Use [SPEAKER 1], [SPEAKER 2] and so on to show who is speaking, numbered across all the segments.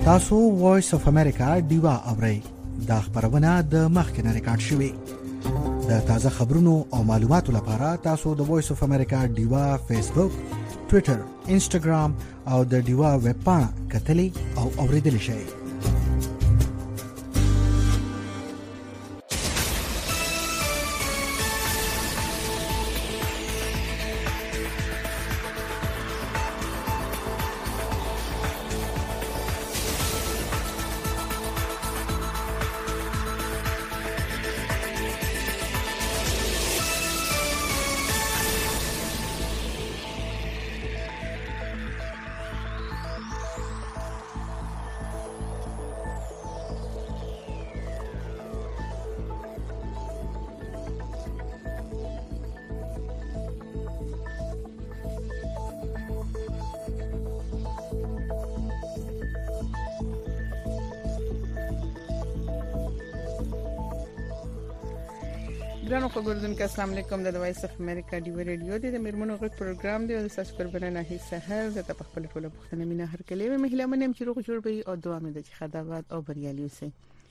[SPEAKER 1] تاسو وایس اف امریکا دیوا اورئ دا خبرونه د مخکنه ریکارډ شوی د تازه خبرونو او معلوماتو لپاره تاسو د وایس اف امریکا دیوا فیسبوک ټوئیټر انسټاګرام او د دیوا ویب پاڼه کتلی او اوریدل شئ.
[SPEAKER 2] ګرانو خبردونکو السلام علیکم. د وایس اف امریکا دی ریډیو د میرمنو غږ پروګرام دی او تاسو قربانه نه هي سحر د خپل ټولو پښتنه مینه هر کله مهله منم چې روغ جوړ وي او دعا مې د خدمات او بریالي اوسئ.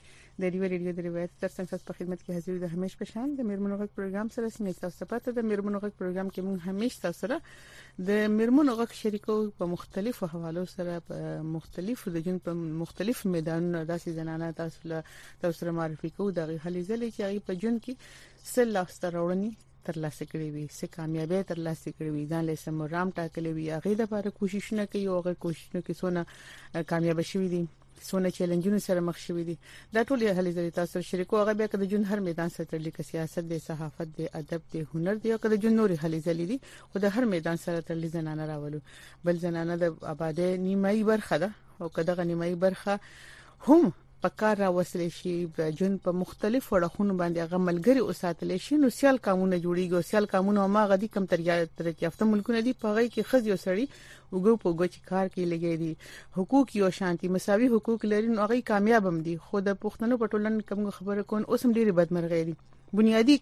[SPEAKER 2] د دی ریډیو د روایت تر څنګه په خدمت کې حاضر د همیش پشان د میرمنو غږ پروګرام سره سمې تاسو پته د میرمنو غږ پروګرام کې موږ همیش تاسو سره د میرمنو غږ شریکو په مختلفو حوالو سره په مختلفو د جن په مختلف میدانونو داسې زنانه تاسو سره معرفي کوو د هلي ځلې چې په جن کې سل لاسترونی تر لاسه کړی وي سه کامیابی تر لاسه کړی وي ځان له سمرام ټاکلې وي هغه د لپاره کوششونه کوي او هغه کوششونه کې سونه کامیاب شوي دي سونه چیلنجونو سره مخ شوي دي دا ټول هلي ځلې تاسو شریکو هغه بیا د جون هر میدان سره تړلې سیاست دي صحافت دي ادب دي هنر دي او د جون نوري هلي ځلې دي او د هر میدان سره تړلې زنانه راولو بل زنانه د آباده نیمایي برخه ده او کداغه نیمایي برخه هم پکار را وسلې شي د جون په مختلف وړخونو باندې هغه ملګری اوساتل شي نو سیال قانون جوړیږي او سیال قانون او ما غدي کم ترقی یافته ملکونه دي په غي کې خځې او سړي وګو په وګو چې کار کوي لګي دي حقوق او شانتي مساوي حقوق لري نو هغه کامیاب هم دي خو د پښتنو په ټولنه کوم خبره کون اوس هم ډیره بدمرغي دي بنیادی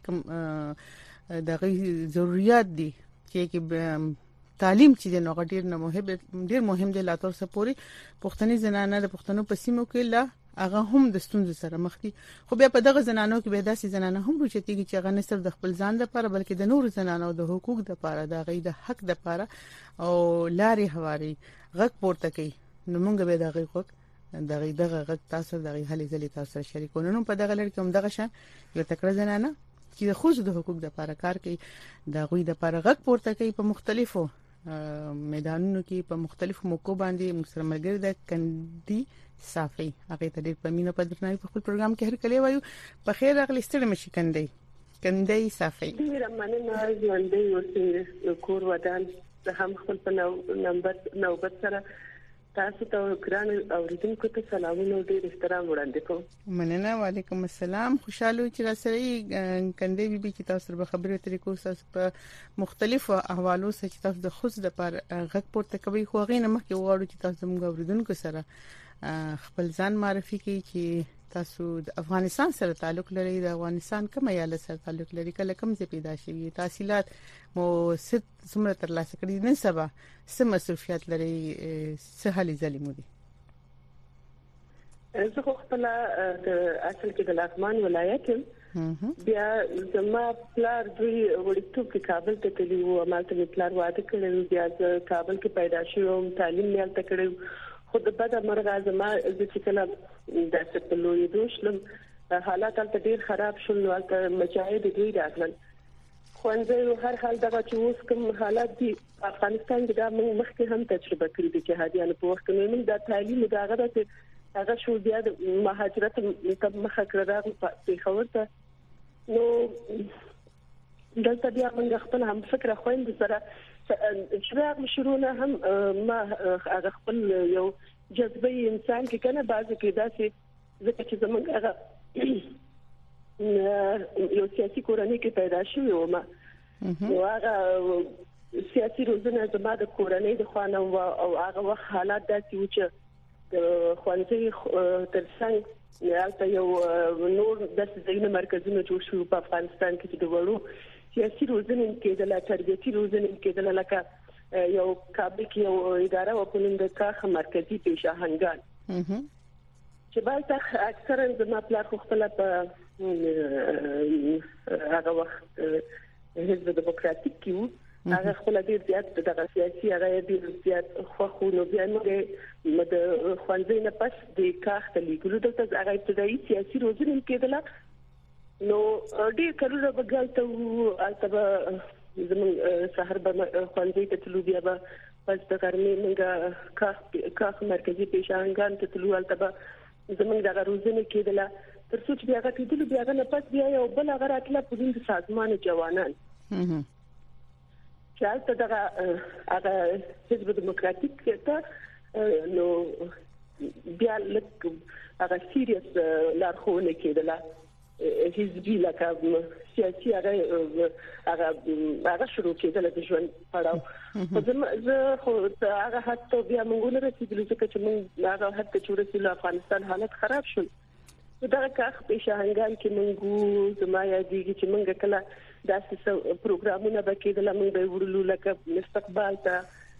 [SPEAKER 2] د ضرورت دي چې تعلیم چې د نوغټیر نه ډیر مهم دی لا تر څه پوري پښتني زنانه د پښتنو په سیمو کې لا هغه هم د ستونزو سره مخ دي خو بیا په دغه زنانو کې به داسې زنانه هم روچتيږي چې هغه نه صرف د خپل ځان لپاره بلکې د نور زنانو د حقوق لپاره د غي د حق لپاره او لاري هواري غږ پورته کوي نو موږ به دغه حقوق دغه غږ تاسو دغه هلي ځلې تاسو شریکونه نو په دغه لړ کې هم دغه شان یو تکړه زنانه چې د خوځ د حقوق لپاره کار کوي د غوي لپاره غږ پورته کوي په مختلفو میدانونو کې په مختلفو موکو باندې مسره ملګری د کندي صافي هغه ته ډېر پمینه په درناوي په خپل پروګرام کې هر کله وایو په خیر راغلی ستړي مشي کندي صافي
[SPEAKER 3] ډېر مننه ژوندۍ اوسئ کور ودان هم خپل په نوبت سره تاسو ته ګران اوریدونکو ته سلامونه او ډېر احترام وړاندې کوم.
[SPEAKER 2] مننه وعلیکم السلام خوشاله چې راسره کندي بي چې تاسو په خبرو طریقو سره په مختلفو احوالو سره چې تاسو د خوځ د پر غږ پورته کوي خو غینه مخکې وغواړو چې تاسو موږ اوریدونکو سره خپل ځان معرفي کړئ چې تاسو د افغانستان سره تعلق لرئ د افغانستان کوم ایالت سره تعلق لرئ کله کوم ځای پیدا شوی تحصیلات مو څومره تر لاسه کړی نن سبا څه مسؤلیت لرئ څه هلي ځلې مو دي.
[SPEAKER 3] زه خپل اصل کې د لغمان ولایت بیا زما پلار دوی وړتوب کې کابل ته تللی و مالته پلار واده کړی بیا زه کابل کې پیدا شوم تعلیم یې تل کړی خو د بده مرغه زما چې کله د سپلوې دوشلم حالات تل ډیر خراب شول نو تل مجاهد دوی راغلل خو انځي هر حال دغه چې اوس کوم حالات دي افغانستان کې دا موږ مخکې هم تجربه کړې دي چې هاديانو په وخت کې موږ د تعلیم دغه د هغه شو بیا د مهاجرت مخه کړه په خبر ته نو دلته بیا موږ خپل هم فکر خويند سره شراغ مشرونه هم ما هغه خپل یو جذبه انسان کې کنه بعضی کې داسې ځکه چې زمونږ هغه یو سیاسي کورنۍ کې پیدا شوی و ما نو هغه سیاسي روزنه زما د کورنۍ د خوانه او هغه وخت حالات داسې و چې خوانځي ترڅنګ یالته یو نور د ځینې مرکزونو جوړ شو په افغانستان کې چې د وړو سیاسي روزنه کېدله تربیتي روزنه کېدله لکه یو کابل کې یو اداره و په نوم د کاخ مرکزی پیشاهنګان چې بالته اکثرا زما پلار خپل په هغه وخت حزب دموکراتیک کې وو هغه خپل ډیر زیات د سیاسي هغه ډیر زیات خو نو بیا موږ د خوانځي نه پس د کاخت لیکلو د هغه ابتدایي سیاسي روزنه کېدله نو ډیر کارونه بغالته وو البته زموږ سحر به خوانځي ته تلو بیا به پس د ګرمي موږ کاخ مرکزی پیشانګان ته تلو البته زموږ د روزنه کېدله تر څو چې بیا غټېدل بیا نه پس بیا یو بل هغه راتله په دې سازمان جوانان چې دغه هغه حزب دموکراتیک ته نو بیا لکه هغه سیریس لارښوونه کېدله حزبي لکه سیاسي هغه شروع کېدله د ژوند پړاو زه خو هغه حتی بیا موږ نه رسیدلو چې موږ هغه حتی چې رسیدلو افغانستان حالت خراب شول دا کاخ پیشاهنګان کې موږ زما یادېږي چې موږ کله داسې پروګرامونه وکړل موږ به ورلو لکه استقبال ته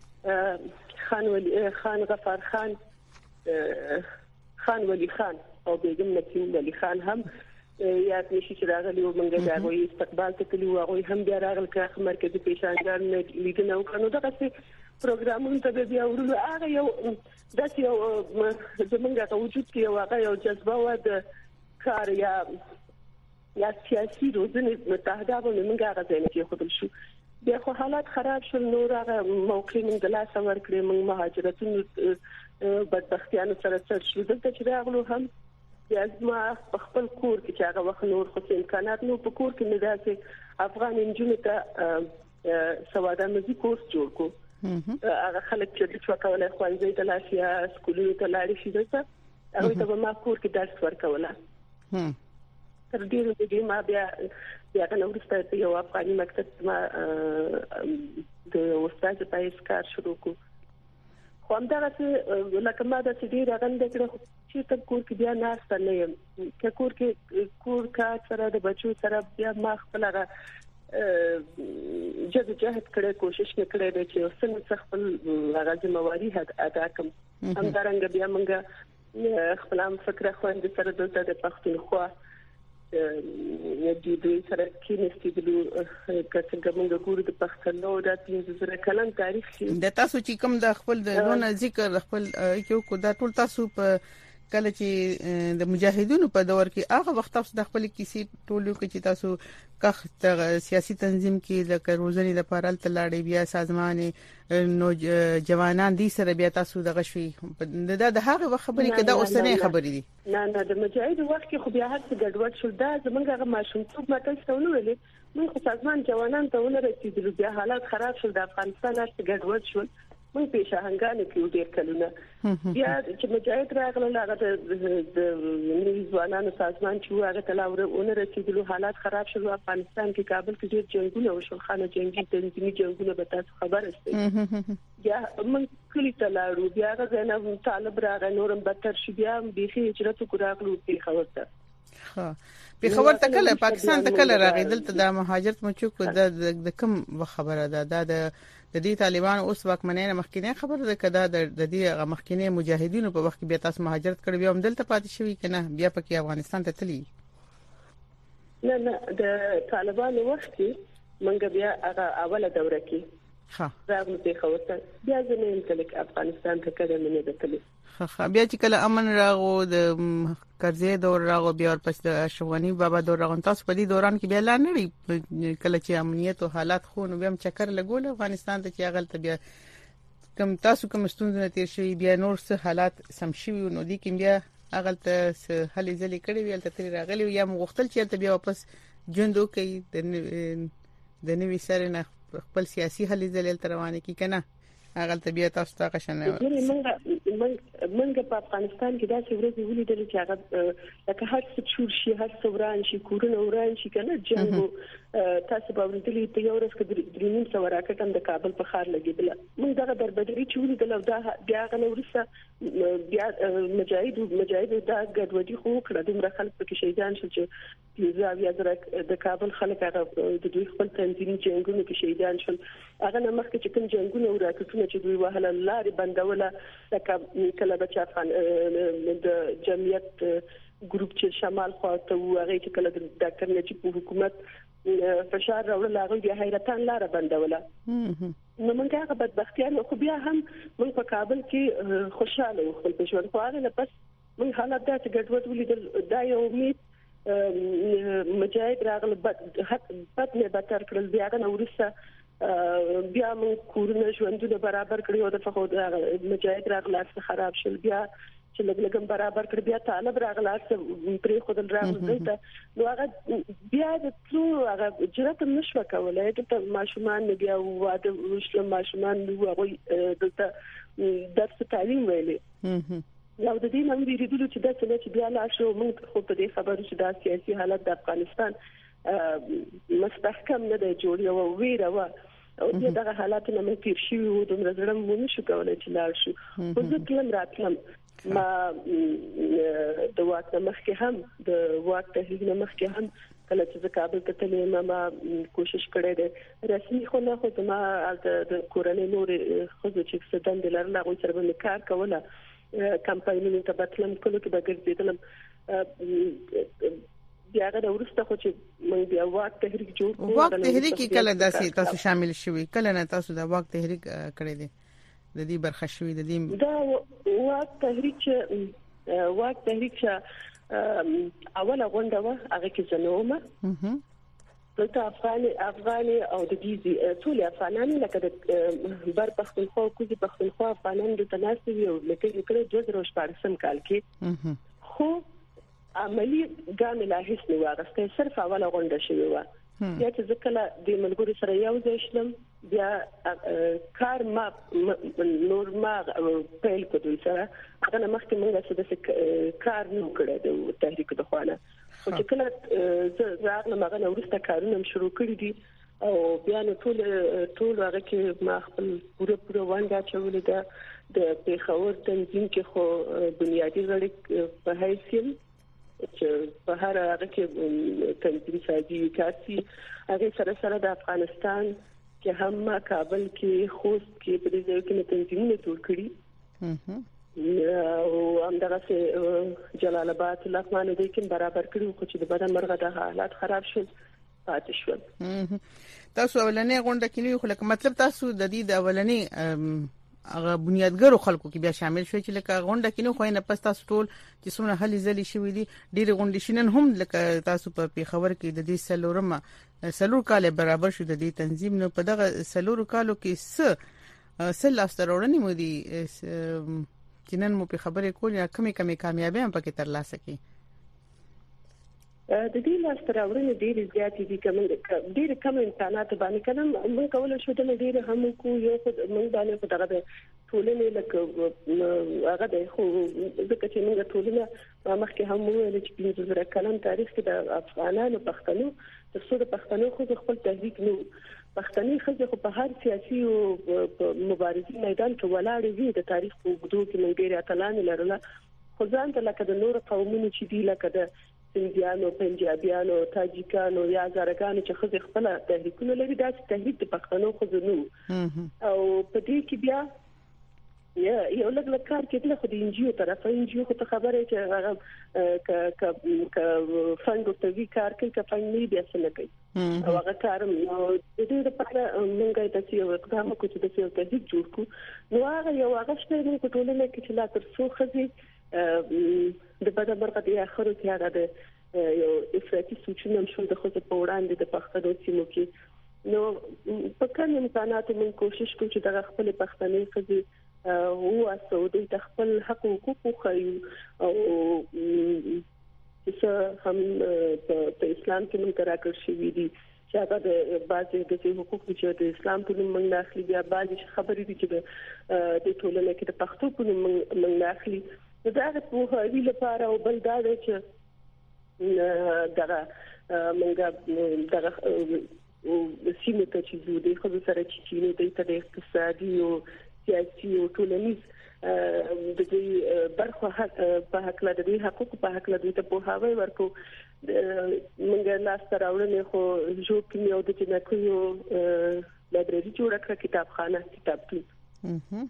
[SPEAKER 3] خان غفار خان ولی خان او بیگم نسیم ولی خان هم یاد نشي چې راغلي او موږ دا غوي استقبال ته کلیو هغه هم بیا راغل کاخ مرکزی پیشاهنګان لیدنه وکړو دا څه پروګرامونه ته بیا ورلو هغه یو داسې یو زمونږ ته وجود کې هغه یو جذبه و د کار یا سیاسي روزنه متحده باندې موږ هغه ځای کې خپل شو بیا خو حالات خراب شول نور هغه موقع موږ د لاس ورکړې موږ مهاجرتونو بدبختیانو سره سره شو دلته چې راغلو هم بیا ما خپل کور کې چې هغه وخت نور خو امکانات نو په کور کې نه داسې افغان انجونو ته سواده مزي کورس جوړ کو هغه خلک چې د چوکاله خوانځي ته لاشیا سکولونو ته لاړ شي دلته هغه ته ما کور کې درس ورکوله تر دې ما بیا کنه ورسته یو افغاني مکتب ما د استاد په اسکار شروع کو خو هم دا چې لکه ما د دې راغند کړه چې ته کور کې بیا نه ستنه یم چې کور کا سره د بچو سره بیا ما خپل جهد کړه کوشش وکړه چې څنګه خپل غاړه ادا کوم هم درنګ بیا موږ خپل فکر خوند سره دلته د پښتونخوا دوی سره کې نستیدلو کڅنګ موږ ګورو د پښتنو د 300 کلن تاریخ
[SPEAKER 2] د تاسو چې کوم د خپل د نون ذکر خپل یو کو دا ټول تاسو په کله چې د مجاهدینو په دور کې هغه وخت تاسو د خپل کیسې ټولو کې چې تاسو کخ سیاسي تنظیم کې د روزنې لپاره تلاړې بیا سازمان نو جوانان دي سره بیا تاسو د غشوي د هغه خبرې کده اوسنۍ خبرې دي
[SPEAKER 3] نه د مجاهد وخت کې خو بیا هڅه ګډوډ شو دا زمونږ هغه ماشومتوب ماته څونه ویلې موږ سازمان جوانان ته ونه رسیدلو بیا حالات خراب شول د افغانستان هڅه ګډوډ شول موږ پیشاهنګان کې ډېر کلونه بیا چې مجاهد راغله هغه د ځوانانو سازمان چې هغه تلاوره رسیدلو حالات خراب شول افغانستان کې کابل کې ډېر جنگونه وشول خانه جنگي تنظیمي جنگونه به تاسو خبر استئ بیا موږ کلی تلاړو بیا غزنه طالب راغی نورم بدتر شو بیا بيخي هجرت وکړو په خبر ته
[SPEAKER 2] په خبر ته کله پاکستان ته کله راغی دلته د مهاجرت مچوک د کوم خبره ده د دې طالبان اوس واکمنۍ مخکینه خبره ده کده د دې مخکینه مجاهدینو په وخت کې بیا تاسو مهاجرت کړی بیا هم دلته پاتې شوی کنه بیا پکې افغانستان ته تللی
[SPEAKER 3] نه د طالبانو وخت کې منګ بیا هغه اوله دوره کې راغلو په خوته بیا زمين تلک افغانستان ته کله نه دتلی
[SPEAKER 2] بیا چې کله امن راغو د کرزي دور راغو بیا ورپس د اشوانی بابا دور راغو تاسو په دې دوران کې بیا لا نه کله چې امنیت او حالات خو نو بیا چکر لګول افغانستان ته چې غلط بیا کم تاسو کوم ستونزې تیر شي بیا نور څه حالات سم شي نو دي کې بیا غلط هلي ځلې کړي ویل ته راغلی یا مغختل چې ته بیا واپس ژوندو کوي د نوې سره نه خپل سیاسي هلي ځلې تر روانه کی کنه هغه ته بیا تاسو ته قشنه
[SPEAKER 3] منګ په افغانستان کې دا چې ورته ولیدل چې هغه لکه هر څه شور شي هر څه وران شي کورونه وران شي کنه جنگ تاسو به ورته ته یو ورځ کې درینم سو راکټم د کابل په خار لګیدل موږ دغه دربدري چولې د لودا بیا غنورسه بیا مجاهد دا ګډوډي خو کړه د خلک په کې شهیدان شول چې زاویه د کابل خلک هغه د دوی خپل تنظیمي جنگونو کې شهیدان شول هغه نه مخکې چې کوم جنگونه راکټونه چې دوی وهله لارې بندوله لکه کله بچا د جمعیت ګروپ چې شمال خواته وغه چې کله د ډاکټر نجیب حکومت فشار راوړل هغه بیا حیرتان لار بندوله نو موږ هغه بدبختیانه خو بیا هم موږ په کابل کې خوشاله وو خپل ژوند خو هغه نه پس موږ حالات د ګډوډ ولیدل دا یو امید مجاهد راغله بد نه بتر کړل بیا غن ورسه بیا موږ کورونه ژوندونه برابر کړی او د فخر مجاهد راغله خراب شول بیا چې لګلګم برابر کړ بیا طالب راغله پرې خودل راغله دلته نو هغه بیا د ټول هغه جرأت نشو کولای ته ماشومان بیا واده وشل ماشومان نو هغه دلته درس تعلیم ویلې یو د دې نوم لري چې دا چې بیا لا شو موږ خو په دې خبرو چې دا سیاسي حالت د افغانستان مستحکم نه دی جوړ یو ویره و او دغه حالات نه مې تیر شي او د مرزړم مونږ شو کولای چې لا شو خو زه کلم راتلم ما د واک مخکې هم د واک تحلیل مخکې هم کله چې کابل ته تلم ما کوشش کړې ده رسمي خو نه خو ما د کورنۍ نور خو چې ستند لرله غوښتل سره به کار کوله کمپاینونو ته بتلم کله کې بغیر بیا غدا ورسته خو چې موږ بیا واک تحریک جوړ کړو
[SPEAKER 2] واک تحریک کله داسې تاسو شامل شوي کله نه تاسو د واک تحریک کړی دی د دې برخه شوي د دې
[SPEAKER 3] دا واک تحریک اوله غونډه و هغه کې زنومه دلته افغاني او د دې ټول افغانان لکه د بر پښتونخوا کوزي پښتونخوا افغانان د تناسب یو لکه کړه 2014 کال کې خو عملی ګام لا هیڅ نه واغسته صرف اوله غونډه شوی و بیا چې ځکه د ملګرو سره یو ځای شلم بیا کار ما نور ما پیل کړو سره هغه مخکې موږ څه کار نه کړو د تحریک د خوانه او چې کله راغلم هغه ورسته کارونه شروع کړی دي او بیا نو ټول هغه کې ما خپل پوره وانګه چولې د پیښور تنظیم کې خو بنیادی غړي په حیثیت چې په هر هغه کې تنظیم سازي کارتي هغه سره د افغانستان کې هم کابل کې خوست کې په دې ځای کې تنظیمونه جوړ کړي او همدغه جلال آباد لغمان دې کې برابر کړو چې د بدن مرغه د حالات خراب شول پاتې شول
[SPEAKER 2] تاسو اولنې غونډه کې نو خلک مطلب تاسو د دې د اولنې هغه بنیادګرو خلکو کې بیا شامل شوي چې لکه غونډه کې نو خو نه پس تاسو ټول چې څونه هلي ځلې شوي دي ډېر غونډې شینن هم لکه تاسو په پیښور کې د دې سلور کال برابر شو د دې تنظیم نو په دغه سلور کالو کې سل افسرورنی مو دي چې نن مو په خبرې کولې کمی کامیابی هم پکې ترلاسه کړي
[SPEAKER 3] د دې لاستراوړنې ډېر زیات دي کوم ډېر کم امکانات باندې کلم موږ کولای شو د ډېر هم کو یو موږ باندې په دغه ټولنې لکه هغه د خو ځکه چې موږ ټولنه مخکې هم ویل چې 15 کلن تاریخ کې د افغانانو پښتنو د څو د پښتنو خو خپل تحریک نو پښتني خځه خو په هر سیاسي او مبارزې میدان کې ولاړې وي د تاریخ په وګړو کې موږ ډېر اتلان لرله خو ځان ته لکه د نور قومونو چې دی لکه د سندیانو پنجابیانو تاجیکانو یا زرګانو چې خځه خپل تحریکونه لري دا تحریک د پښتنو خو زنو او په دې کې بیا یو لږ کار کېدل خو د انجیو طرف انجیو ته خبره چې هغه ک فند ته وی کار کوي ک فند نه بیا څه نه کوي او هغه کار نو د دې لپاره موږ د یو اقدام کوو چې د یو تحریک جوړ کړو نو هغه یو هغه شپه موږ ټولنه کې چې لا تر څو خځې د بدن مرغه د اخرو کې هغه د یو افراطي سوچونه شو د خود په وړاندې د پښتنو سیمو کې نو په کوم امکاناتو موږ کوشش کوو چې د خپل پښتني خځې او سعودي د خپل حق او حقوق او چې هم په اسلام کې موږ راکړ شوې دي چې هغه د بعضي د حقوق چې د اسلام په نوم موږ اخلي بیا بعضي خبرې دي چې د ټولنې کې د پښتو په نوم موږ اخلي دا د پوهاوی لپاره او بل دا چې دغه منګه دغه سیمه ته چې زو دي خو سره چې نه د اقتصادي او سیاسي او ټولنیز د دې برخه په حق له دې حقوق په حق له دې ته په هاوی ورکو منګه لاس راوړنه خو جو کې یو د جنکو یو لایبرری جوړ کړ کتابخانه کتابتون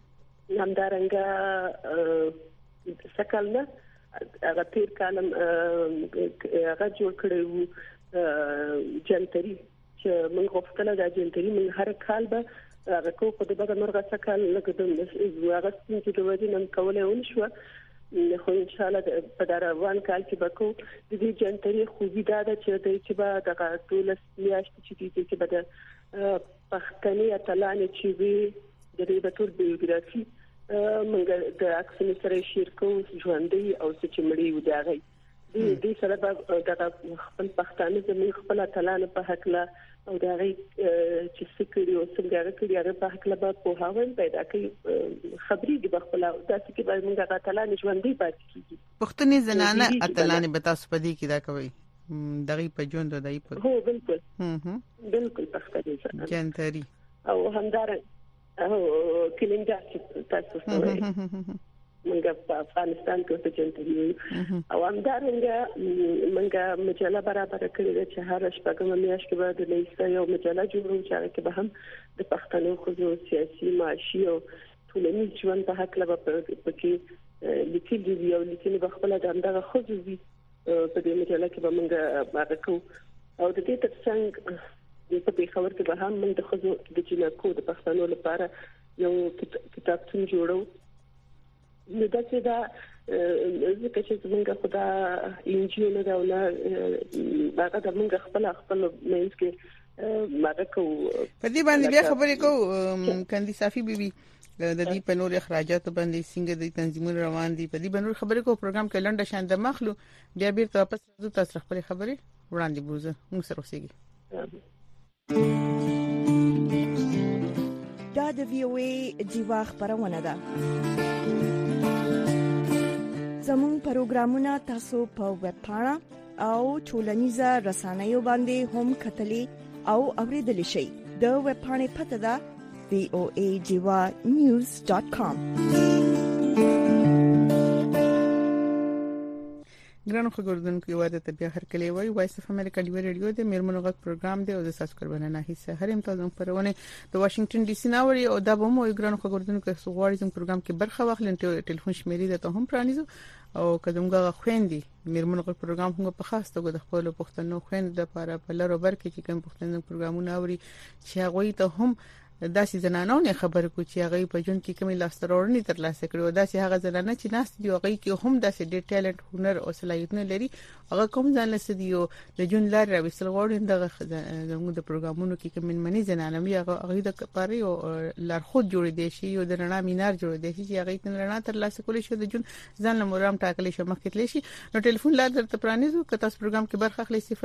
[SPEAKER 3] همدارنګه سکلنه هغه تیر کالم هغه جوړ کړو جنتري چې موږ غوښتل دا جنتري موږ هر کال به هغه کو په دغه مرغه سکل لکه د هغه چې د وځي نن کولای ونشو خو ان شاء الله په دروان کال کې بکو د دې جنتري خوبي دا ده چې به دغه ټول میاشت چې به د پښتني اتلانه چې وي د دې بتور بیوګرافي موږ د اکسن سره شیر کوو ژوندۍ او چې مړی و داغي دې سره د خپل پښتانه زموږ خپل اتلانه په حق لا او داغي چې سکري او څنګه کړي په حق لا په هاون پیدا کوي خبري د خپل داسې کې به موږ اتلانه ژوندۍ پاتې کیږي
[SPEAKER 2] پښتني زنانه اتلانه به تاسو په دې کې دا کوي دغه په ژوند دای په
[SPEAKER 3] هو بالکل پښتني زنانه
[SPEAKER 2] جنتري
[SPEAKER 3] او همدارنګه کلینګا چې تاسو سره موږ په افغانستان کې په جنتري او همدارنګه موږ مجله برابر کړې ده چې هر شپږم میاشت کې به د لیسته یو مجله جوړو چې کې به هم د پښتنو خو سیاسي معاشي او ټولنیز ژوند په حق لپاره پکې لیکل دي او لیکل به خپل دغه خوځوي په دې مجله کې به موږ هغه کو او د دې ترڅنګ په پیښور کې به هم موږ د خزو د جنکو د پښتنو لپاره یو کتابتون جوړو نو دا چې دا ځکه چې موږ خدا انجیو نه دا نه هغه د موږ خپل مینس کې ماده کو
[SPEAKER 2] په دې باندې بیا خبرې کو کندي صافي بیبي د دې په نور اخراجات باندې څنګه د تنظیمونو روان دي په دې باندې خبرې کو پروګرام کې لنډه شان د مخلو بیا بیرته واپس تاسو خپل خبرې وړاندې بوزه موږ سره اوسېږي
[SPEAKER 4] دا د ویوي دیوا خبرونه ده زموږ پروګرامونه تاسو په ویب پاڼه او ټولنیزه رسنیو باندې هم کتلې او اوریدل شئ د ویب پاڼې پته ده voadiva.news.com
[SPEAKER 2] ګرانو خبردونکو یو عادت بیا هر کله وای وایس اف امریکا دی ریډیو د میرمنو غږ پروګرام دی او د ساس قربانه نه هیڅ هر امتازم پرونه د واشنگټن ډي سي ناوړي او د بمو ګرانو خبردونکو سوغوړی زم پروګرام کې برخه واخلئ ټلیفون شمیرې ده ته هم پرانیزو او کدمګه خويندې میرمنو غږ پروګرام هم په خاص توګه د خپل پښتنو خويند د لپاره په لارو برکې کې کوم پښتنو پروګرامونه اوري چې هغه ته هم داسې زنانو نه خبر کو چې هغه په جون کې کومې لاسترورنی تر لاسه کړو داسې هغه زنانه چې ناس دی هغه کې هم داسې ډېر ټیلنټ هنر او صلاحیتونه لري هغه کوم ځان لسه دی او د جون لار راوستل غوړي دغه زموږ د پروګرامونو کې کوم منی زنانه مې هغه د پاره او لارښود جوړ دي شي او د رڼا مینار جوړ دي چې هغه ته رڼا تر لاسه کولې شو د جون ځان له مرام ټاکلې شو مخکې تللی شي نو ټلیفون لار درته پرانیزو که تاسو پروګرام کې برخه اخلي 00120020500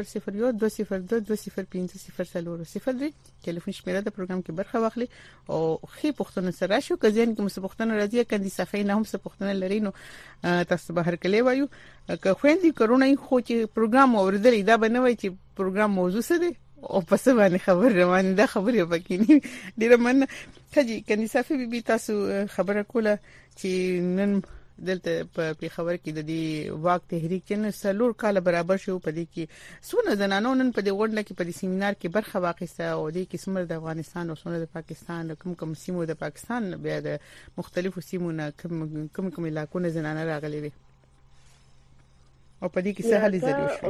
[SPEAKER 2] ټلیفون شمیره د پروګرام کې برخه واخلي او خې پښتون سره شو که ځین کوم څه پښتون راځي کندي صفای نه هم څه پښتون لري نو تاسو به هر کله وایو که خويندې کرونا خو چې پروګرام اوریدل دا بنوي چې پروګرام موضوع څه دی او پس باندې خبر روان ده خبرې پکې نه ډیره من کجی کندي صفای بي تاسو خبره کوله چې نن دلته په خبر کې د دې واک تحریک چې نن سلور کال برابر شو په دې کې سونه زنانو نن په دې وړاندې کې په دې سیمینار کې برخه واخیسته او دې کې سمر د افغانستان او سونه د پاکستان کوم سیمو د پاکستان بیا د مختلفو سیمونو کوم علاقو زنانه راغلي وي او په دې کې څه حل ضروري شو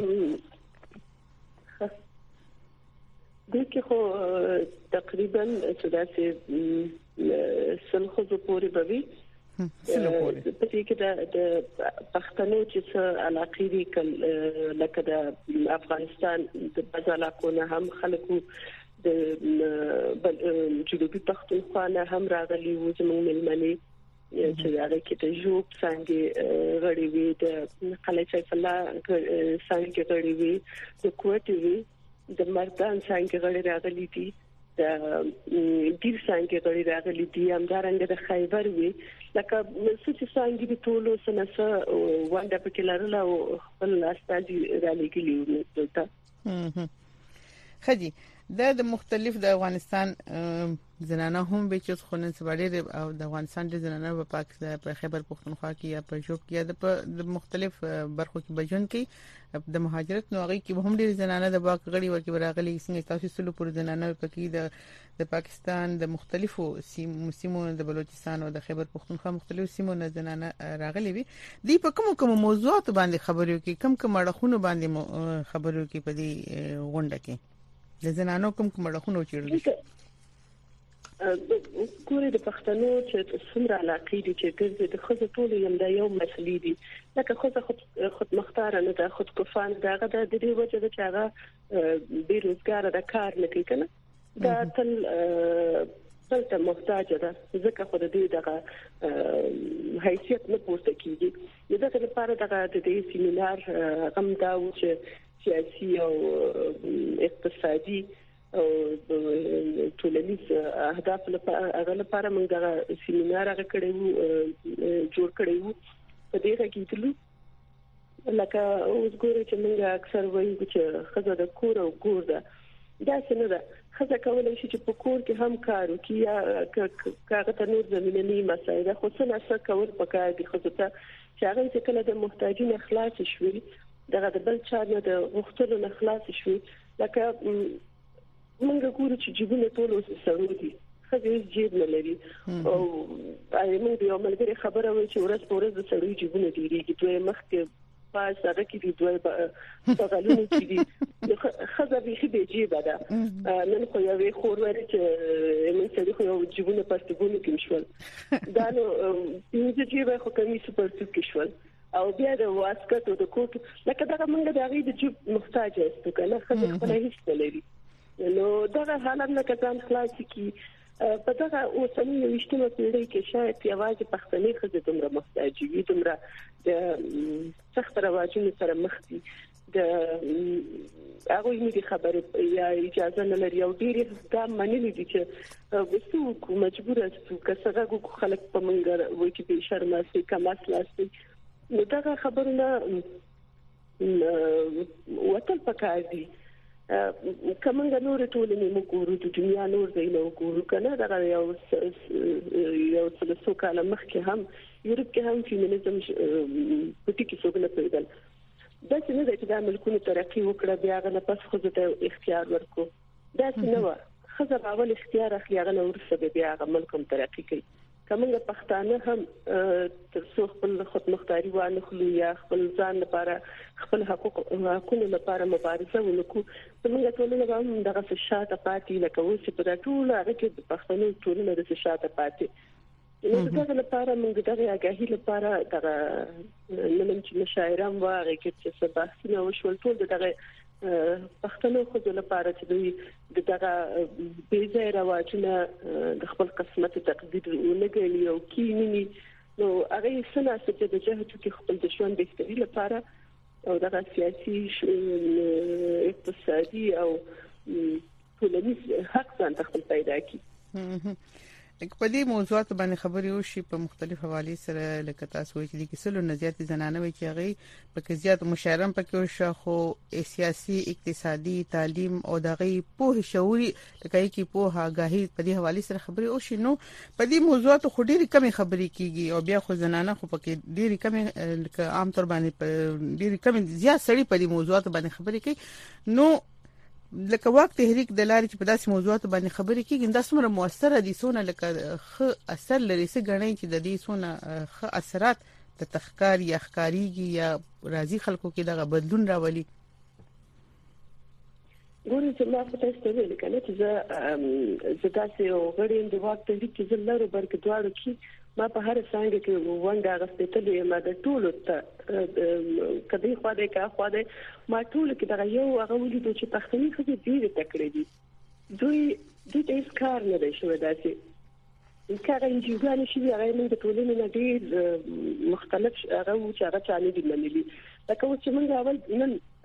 [SPEAKER 3] دې کې خو تقریبا څه سلخو پورې بوي په دې کې د پښتنو چې څه علاقې دي لکه د افغانستان د بازارکو نه هم خلکو د جنوبي پښتونخوا نه هم راغلي وو زموږ ملمنې چې هغه کې د جوب څنګه غړي وي د قلعه سیف الله څنګه غړي وي د کوټ وي د مردان څنګه غړي راغلي دي ډیر څنګه غړي راغلي دي همدارنګه د خیبر وی لکه څه څنګه د ټولو سنسه ونده په کې لرله او خپل استاذي را لګیلی دلته
[SPEAKER 2] خدي د مختلف د افغانستان زنانه هم به چې خونن سپاړي او د افغانستان د زنانه په خیبر پختونخوا کې یا په جوب کې د مختلف برخو کې بجون کې د مهاجرت نوغي کې هم ډېر زنانه د باک غړي ورکې راغلي څنګه تاسو سلو پر زنانه پکې د پاکستان د مختلفو سیمو د بلوچستان او د خیبر پختونخوا مختلفو سیمو نه زنانه راغلي وي دی په کوم موضوعات باندې خبرو کې کوم اړخونه باندې خبرو کې په دې غونډه کې د زنانو کوم اړخونه چیرې
[SPEAKER 3] ګورې د پښتنو چې څومره علاقې دي چې ګرځي د خزه ټول یم د یو مسلې دي لکه خزه خود مختار نه د خود کفان دغه د دې وجه د چاغه بیروزګار د کار نه کوي کنه دا تل ته محتاج ده ځکه خود دې دغه حیثیت نه پورته کیږي دغه لپاره دغه د دې سیمینار غم دا و چې سیاسي او اقتصادي او ټولنیز اهداف لپاره موږ دا سیمینار هغه کړو جوړ کړو په دې کې تلو لکه اوس ګورې چې موږ اکثر وایو چې خزه د کور او ګور ده دا څنګه ده خزه کولای شي چې په کور کې هم کار وکړي یا کاغه ته نور زميني مسایل خو څه نه کول پکار دي خو ته چې هغه چې کله د محتاجین اخلاص شوي دغه د بل چا نه د غوښتلو نه خلاص شوي لکه موږ ګورو چې جيبونه ټول اوس سړو دي خزه جيب نه لري او موږ یو ملګری خبره وایي چې ورځ په ورځ د سړو جيبونه ډیریږي دوی مخکې پاس هغه کې دی دوی په غلونو کې دي خزه به به جيب ده نن خو یو خور ورته چې موږ سړي خو یو جيبونه پرتګونو کې مشول دا نو موږ جيب خو کمی سپر کې شول او بیا د واسکټ او د کوټ لکه دا موږ د غي د جيب محتاج است کنه خزه خپل هیڅ نه لري نو دا حالت نه کتان خلاص کی په دغه اوسنۍ وشتمه پیړۍ کې شاید یوازې پښتني خزه دومره محتاج وي دومره د سخت رواجونو سره مخ دي د هغه یې خبره یا اجازه نه لري او ډېر دا منلي دي چې وسو مجبور است کسره کو خلک په منګر وای چې به شرماسي کماس لاسي نو دا خبرونه وتل پکار دي کومه نور ټولنې موږ ګورو د دنیا نور ځای نه ګورو کنه دا یو څه کاله مخکې هم یورپ کې هم فیمینیزم پټی کې څنګه پیدل دا څنګه د چې د ملکونو ترقی وکړه بیا غنه پس خو ته اختیار ورکو دا څنګه خزر اول اختیار اخلي غنه ورسره بیا غ ملکم ترقی کوي کومه پښتانه هم تر څو خپل خود مختاری وانه خلو یا خپل ځان لپاره خپل حقوقونه لپاره مبارزه ونکو موږ ټول نه هم دغه شاته پاتې لکه اوس په ټول هغه کې د پښتنو ټول نه د شاته پاتې نو دغه لپاره موږ دغه اگاهی لپاره دغه نن چې مشاعرام واغې کې چې سباحسینه وشول ټول دغه پښتنو خو د لپاره چې دوی دغه بیزه رواجونه د خپل قسمت تقدیر ولګي او کینی نو هغه سنا چې د جهاد کې خپل د ژوند بهتري لپاره او دغه سیاسي اقتصادي او ټولنیز حق ځان خپل پیدا کړي
[SPEAKER 2] په دې موضوعات باندې خبرې وشي په مختلف حواله سره لکه تاسو وایي چې کیسلو نزيات زنانه وایي چې هغه په کزيات مشارم پکې وشو خو سیاسي اقتصادي تعلیم او دغه په شعوري لکه کې په آگاهي په دې حواله سره خبرې وشي نو په دې موضوعات خو ډېری کم خبرې کیږي او بیا خو زنانه خو پکې ډېری کم لکه عام طور باندې ډېری کم زیات سړي په دې موضوعات باندې خبرې کوي نو لکه واک تحریک د لارې چې په داسې موضوعاتو باندې خبرې کیږي دا څومره موثره دي سونه لکه خ اثر لري څه غنئ چې د دې سونه خ اثرات د تخکار یا خکاریږي یا راځي خلکو کې دغه بدلون راولي
[SPEAKER 3] ګورې چې ما په تاسو ته ویل کنه چې زه تاسو غړي د واک تحریک کې زلره برکې دواړو کې ما په هر څنګه کې ونده غسپټلې ما د ټولو ته کدی خو دې کا خو دې ما ټول کې دا یو هغه ولیدو چې پښتني خو دې تکړه دي دوی هیڅ کار نه دی شوی داسې کار انجیوګان شي هغه موږ د ټولنې نه ډېر مختلف هغه چې هغه چالي دي منلي لکه چې موږ اول نن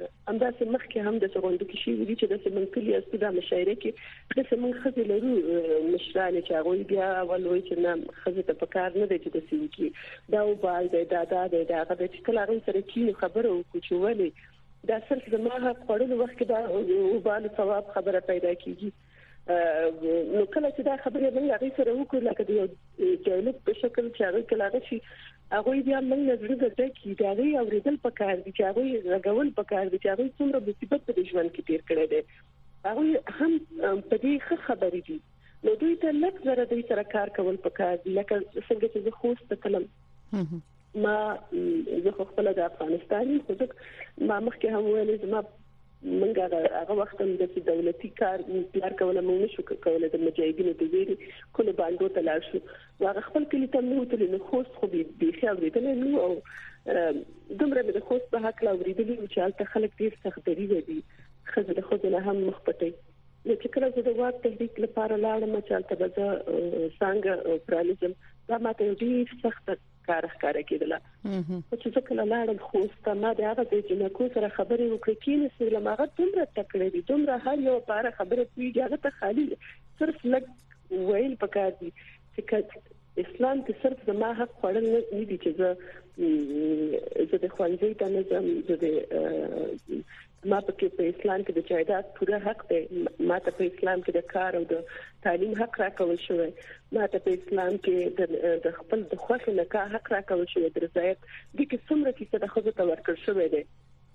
[SPEAKER 3] همداسې مخکې هم د څنګه کې شي چې د سیمنکلي استدا مشاعره کې د سیمن خزي لرو مشران چې هغه بیا ولوي چې نه خزي ته پکار نه دی چې د سیمن کې دا وبال دی دا هغه د چې کله سره کې خبره وکړو چې ولې دا صرف د ماها خورلو وخت کې دا وبال ثواب خبره پیدا کیږي نو کله چې دا خبره موږ هغه سره وکړو لکه د جایلوب په شکل چې هغه کله شي هغه بیا موږ نظر درته کی دا غي اوریدل پکار دي چې هغه رغول پکار دي چې هغه څومره مصیبت په ژوند کې تیر کړی دی هغه هم په دې خبرې دي نو دوی ته لکه زره دوی سره کار کول پکار دي لکه څنګه چې زه خوست کلم ما زه خپل د افغانستان خو ما مخکې هم ویل زما منګه هغه وخت د دولتي کار کولای مونږ نشو کولای د مجاهدینو د ویري کله باندې ته لاړ شو هغه خپل کلی ته نو ته نو خوست خو به خیال ورته نو او دومره د خوست په حق لا ورېدلی چې حالت خلک ډیر سخت دی خزه د خزه هم مخپټي نو چې کله زه د واک تحریک لپاره لاړم چې حالت به څنګه پرانیزم دا ماته ډیر سخت کار کېدله چې څه کله لاړم خوست ما د هغه د جنکو سره خبرې وکړې کینې سره ما هغه دومره تکړه دي دومره هر یو لپاره خبره کوي هغه ته خالي صرف لګ ویل پکار دي چې اسلام کې صرف د ما حق خورل نه دي چې زه د خوانځي ته نه د ما په اسلام کې د جایداد پوره حق دی ما ته په اسلام کې د کار او د تعلیم حق راکول شوی ما ته په اسلام کې د خپل د خوښ نکاح حق راکول شوی د رضایت د کې څومره کې د خزه تورکل شوی دی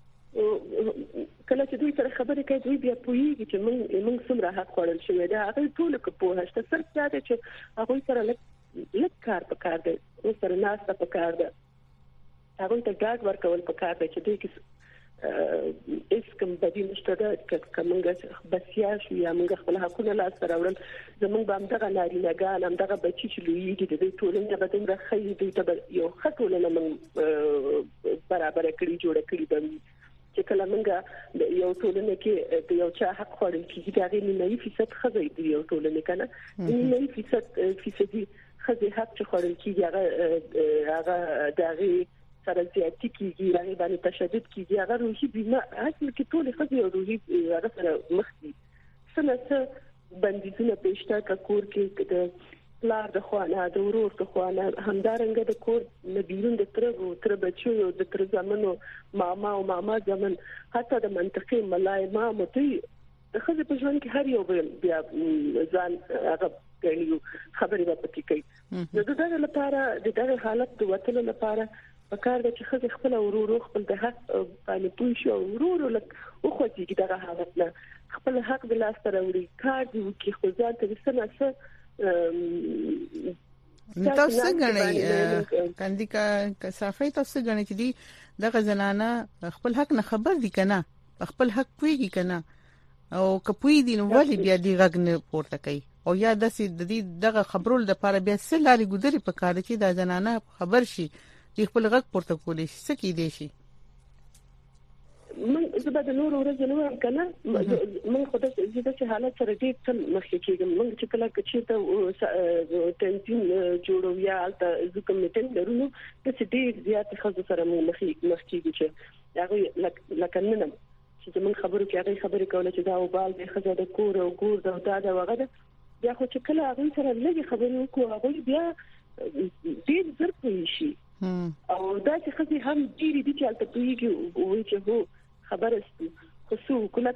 [SPEAKER 3] کله چې دوی سره خبرې کوي دوی بیا پوهیږي چې موږ څومره حق خورل شوی دی هغه ټول کو په هشته سره ځاده چې هغه سره لږ کار پکار دی او سره ناسته پکار دی هغه ته ګاډ ورکول پکار دی چې دوی کې اس کوم بدیل نشته دا کومه بسیا شو یا موږ خپل حقونه لاس راوړل زموږ باندې دغه نارینه‌ګان هم دغه بچی چې لویږي د دې ټولنې به دومره خیر دوی ته یو خټولنه موږ برابر کړی جوړ کړی به چې کله موږ یو ټولنه کې د یو چا حق خورل کیږي دا غي 90% خزې دی یو ټولنه کنه 90% خزې حق چې خورل کیږي هغه دغه سره زیاتی کیږي هغه باندې تشدد کیږي هغه روحي بیمه اصل کې ټول خزي او روحي هغه سره مخکي څنګه بندیزونه پېشته کور کې د پلار د خوانه د ورور د خوانه همدارنګه د کور نبیرون د تر بچو د تر زمنو ماما زمن حتی د منطقې ملای ما متي د خزي په ژوند کې هر یو بیا ځان هغه غوښتنې خبرې به پکې کوي نو دغه لپاره دغه حالت د وټل لپاره پکار د چې خزه خپل ورور خپل د حق باندې پوه شو ورور لک او خو چې دغه حالت نه خپل حق د لاس سره وړي کار دی چې خو ځان ته څه
[SPEAKER 2] تاسو غنئ کاندي کا صافي تاسو غنئ چې دی دغه زنانه خپل حق نه خبر دي کنه خپل حق کوي کنه او کپوی دي نو ولې بیا دی غږ نه پورته کوي او یا د دې دغه خبرول د لپاره بیا سلاري ګذري په کار چې د زنانه خبر شي د خپل غږ پورته کولی شي سکی دی شي
[SPEAKER 3] من زبده نور ورځ نو کنه من خدای دې چې حالت سره دې تل مخکې کېږم من چې کله چې ته تنظیم جوړو یا د زکم میټن درونو د دې زیات خزه سره مخکې چې هغه لکه نن چې من خبرو کې هغه خبرې کوله چې دا وبال د خزه د کور او ګور دا وغه بیا خو چې کله هغه سره لږ خبرې وکړو هغه بیا دې زر کوي شي او دا چې خزي هم ډیری دي چې البته یو وایي چې هو خبره ستو کله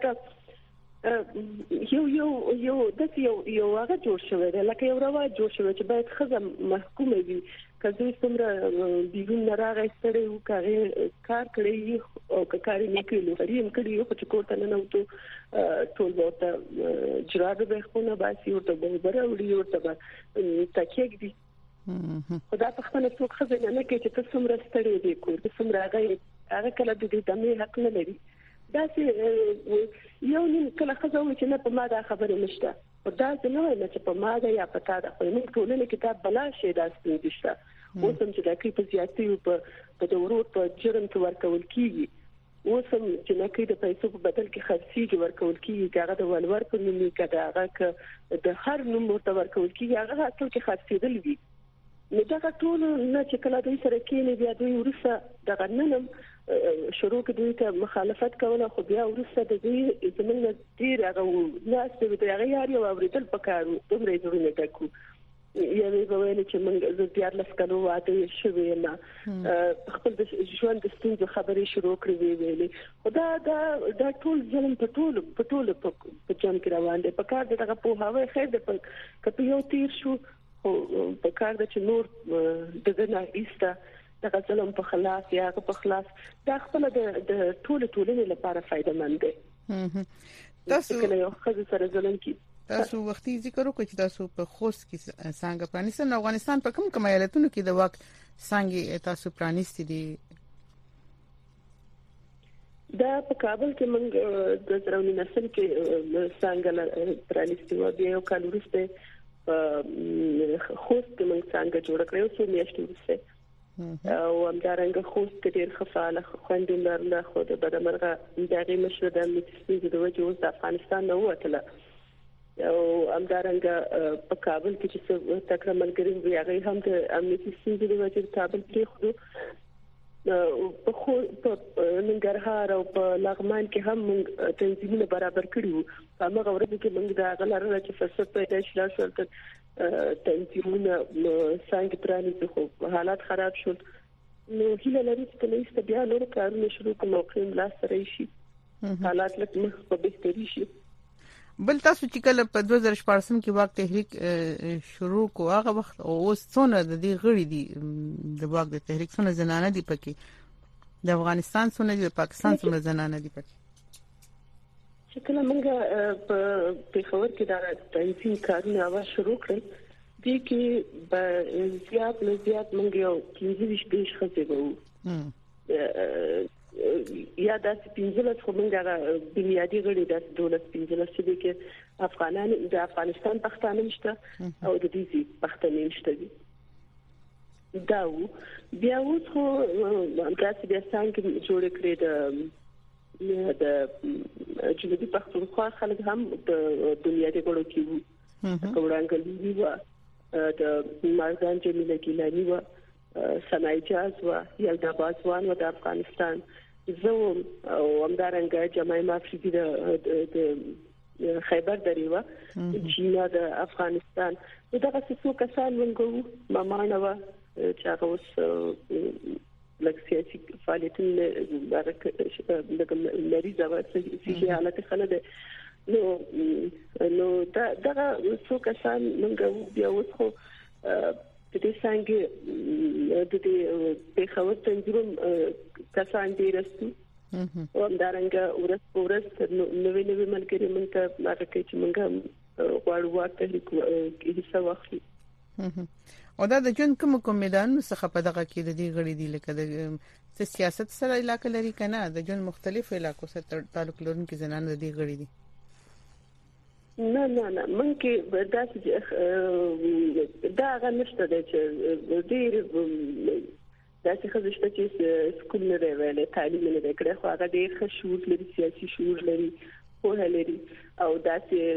[SPEAKER 3] یو هغه جوړ شوی دی لکه یو رواج جوړ شوی چې باید خزه محکومه وي کله چې بیرون راغی ستړي او کار کړی او کار یې کړی لري کړی او چې کوته نه نوته ټول وته جرابه به خونه باسي او ته به وړي او ته تکیګ دي خدا په خپل څوک خزه نه کوي چې تاسو مر ستړي دي کور د سمره هغه کله د دې دمه حق نه لري دا چې یو نیم کله خزه و چې نه په ما دا خبره نشته او دا نه وایي چې په ما دا یا پتا دا خو موږ ټولنه کتاب بلا شي دا ستنيشته او سم چې دا کې په زیاتي په دورو په جرم کې ورکول کیږي او سم چې نه کې د پیسو په بدل کې خرڅي ورکول کیږي هغه د ولور په نوم کې دا هغه د هر نوم ورته ورکول کیږي هغه اصل کې خرڅېدل وي نو دا ټول نه چې کله دوی سره کېنه بیا دوی ورسره دغه ننم شروع کې ته مخالفت کوله خو بیا ورسته د دې زمونږ ډیر هغه ناس د هغه یاري او اوریدل پکارو دومره زړونه ټکو یوه ویل چې موږ د 14 کلو واده شوې نه خپل د ژوند د ستونزو خبرې شروع کړې ویلې خدا دا ټول ظلم په ټول په جام کې روان دي په کار دغه په هوا خیر د کپی یو تیر شو په کار د نور دغه نه ایسته د ظلم په خلاف یا په خلاف دا خپل د ټولنې لپاره فائدہ مند دی
[SPEAKER 2] تاسو
[SPEAKER 3] کله یو خزه سره ظلم کی
[SPEAKER 2] تاسو وختي ذکر وکړئ چې تاسو په خوست کې څنګه پرانیستل افغانستان په کوم ایالتونو کې د واک څنګه تاسو پرانیستي دي
[SPEAKER 3] دا په کابل کې موږ د زراونی نسل کې څنګه پرانیستي و بیا یو کال وروسته خوست کې موږ څنګه جوړ کړو څو میاشتې وروسته او همدارنګه خوست کې ډېر خفاله خوندې لرله خو د بدمرغه دغه مشر د امنیتي د وجه د افغانستان نه وته او همدارنګه په کابل کې چې تکړه ملګری وي هغه هم د امنیتي د وجه کابل کې خو په ننګرهار او په لغمان کې هم تنظیمونه برابر کړیو هغه ورته کې موږ د غلره چې فرصت پیدا شول شول تنظیمونه څنګه پرانیزي خو حالات خراب شول نو هیله لري چې کله بیا نور کارونه شروع کوم او خپل لاس سره شي حالات لکه مخ په بهتري شي
[SPEAKER 2] بل تاسو چې کله په 2014 کې واک تحریک شروع کو هغه وخت او اوس څونه د دې غړي دي د واک د تحریک څونه زنانه دي پکې د افغانستان څونه دي د پاکستان څونه زنانه دي پکې
[SPEAKER 3] چې کله موږ په پیښور کې دا تنظیم کارونه اول شروع کړل دي کې به زیات موږ یو 15 خزه وو یا د 15 خو موږ بنیادی غړي د دولت 15 چې کې افغانان د افغانستان پښتانه نشته او د دې پښتنې نشته دي دا بیا اوس خو همداسې بیا څنګه جوړ کړی د جنوبي پښتونخوا خلک هم د دنیا د غړو کې وو کوړانګلي وو د مارزان جمیله ګیلانی وو سنایجاز وو یلدا بازوان وو د افغانستان زه او همدارنګه جماعي افریقي د خیبر درې وو چینا د افغانستان دغه څه کسان ونګو مامانه وو چې هغه اوس لکه سیاسي فعالیتونه د مریض او سیاسي حالت خلک نو دا څو کسان موږ بیا اوس خو د دې څنګه د دې پیښور تنظیم کسان دي رسو او همدارنګه ورس نوې ملګری موږ ته ماته کوي چې موږ غواړو واک تحریک کې حصہ واخلو
[SPEAKER 2] او دا د جون کوم میدان څخه په دغه کې د دې غړي دي لکه د سیاست سره علاقه لري کنه د جون مختلف علاقو سره تعلق لرونکي زنان د دې غړي دي
[SPEAKER 3] نه مونږ دا غنښت دی چې ډېر دا چې خزشته چې سکول نه دی ویلې تعلیم نه دی کړی خو هغه ډېر ښه شعور لري سیاسي شعور لري په هلري او دا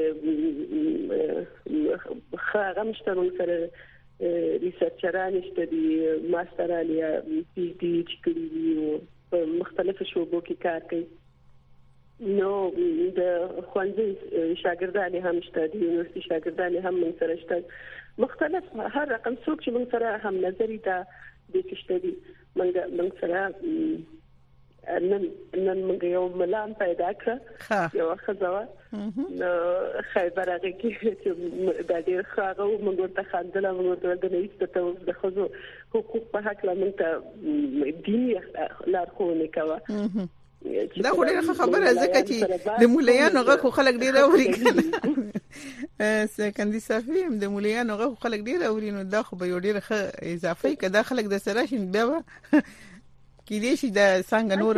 [SPEAKER 3] چې هغه مشترک سره ریسرچران شته دي ماستران یا پی ایچ ډي چې کړي دي په مختلفو شعبو کې کار کوي نو د ښوونځي شاګردان هم شته دي یونیورسيټي شاګردان هم موږ سره شته مختلف هر رقم څوک چې موږ سره هم نظری دا د کشته دي موږ سره نن موږ یو ملان پیدا کړ یو خزاوه نو خیبر هغه کې چې د ډېر خاغه موږ ورته خندل موږ ورته د نېست ته د خزو حقوق په حق لمن ته دیني لارښوونه کوي
[SPEAKER 2] دا خو ډېره خبره ځکه چې د مولایانو غو خلک ډېر اوري کنه سکندي صافي هم د مولایانو غو خلک ډېر اوري نو دا خو به یو ډېر اضافي کده خلک د سره شین بیا کې دې شي د څنګه نور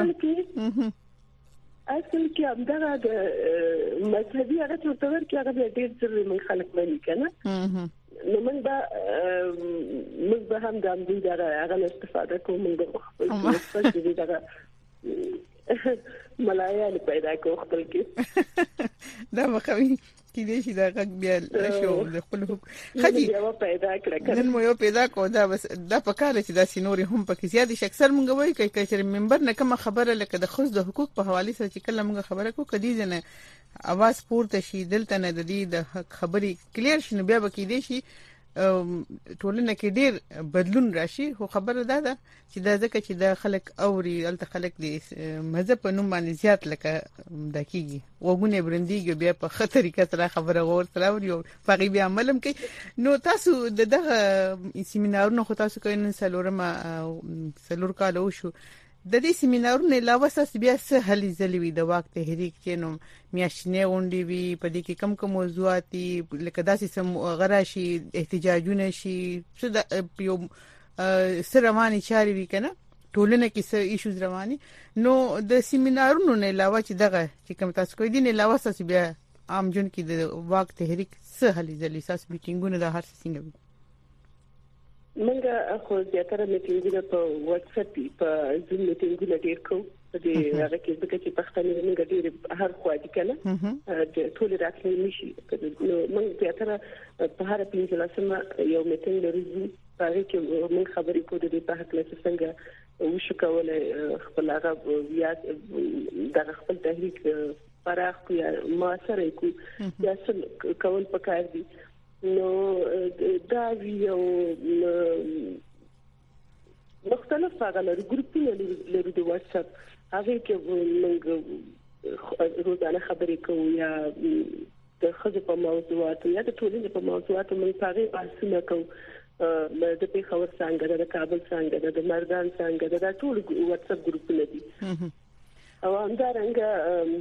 [SPEAKER 3] اصل کې همدغه د مذهبي هغه څه ور کې هغه ډېر ضروري من خلک باندې کنه نو موږ به هم د دې هغه استفاده کوو موږ خپل دې دغه ملایان پیدا کوو خپل کې
[SPEAKER 2] دا مخوي کې دې شي دا غږ بیا شو د خپل خدي
[SPEAKER 3] یو پیدا کړ
[SPEAKER 2] نن مو یو پیدا کو دا بس دا پکاره چې دا سينوري هم پکې زیات شي اکثر مونږ وایي چې ممبر نه کوم خبره لکه د خصوص د حقوق په حواله سره چې کله مونږ خبره کو کدي ځنه اواز پورته شي دلته نه د دې د خبري کلیر شنو بیا بکې دې شي ټولنه کې ډیر بدلون راشي خو خبره ده چې دا ځکه چې د خلک اوري الته خلک د مذهب په نوم باندې زیات لکه د کیږي وګونه برنديږي بیا په خطرې کتره خبره غور تلاوري او فقې بیا عملم کوي نو تاسو دغه سیمینارونو خو تاسو کوي نن سلور کال وشو د دې سیمینارونو علاوه تاسو بیا څه هلي ځلې وي د واک تحریک چې نو میاشتنې غونډې وي په دې کې کم موضوعات دي لکه داسې سم غرا شي احتجاجونه شي څه یو سرماني چاري وي کنه ټولنه کې څه ایشوز رواني نو د سیمینارونو نه علاوه چې دغه چې کوم تاسو کوی دي نه علاوه تاسو بیا عام جن کې د واک تحریک څه هلي ځلې تاسو میټینګونه د هر څه څنګه وي
[SPEAKER 3] منګه خو زیاتره میټینګونه په واتس اپ په زوم میټینګونه ډیر کوو په دې هغه کې ځکه چې پښتني موږ ډیر هر خوا دي کنه د ټول راتلې نشي نو موږ زیاتره په هر پینځلسمه یو میټینګ لرو هغه کې موږ خبرې کوو د دې په حق له څنګه وشو کولای خپل هغه یا د خپل تحریک پراخ کو یا موثر کو یا څه کول پکار دي نو دا یو مختلف هغه ګروپونه لري د واتس اپ هغه کې موږ روزانه خبرې کوو یا د خځو په موضوعاتو یا د ټولنې په موضوعاتو موږ هغه بحثونه کوو د پیښور څنګه د کابل څنګه د مردان څنګه د ټول واتس اپ ګروپونه دي او همدارنګه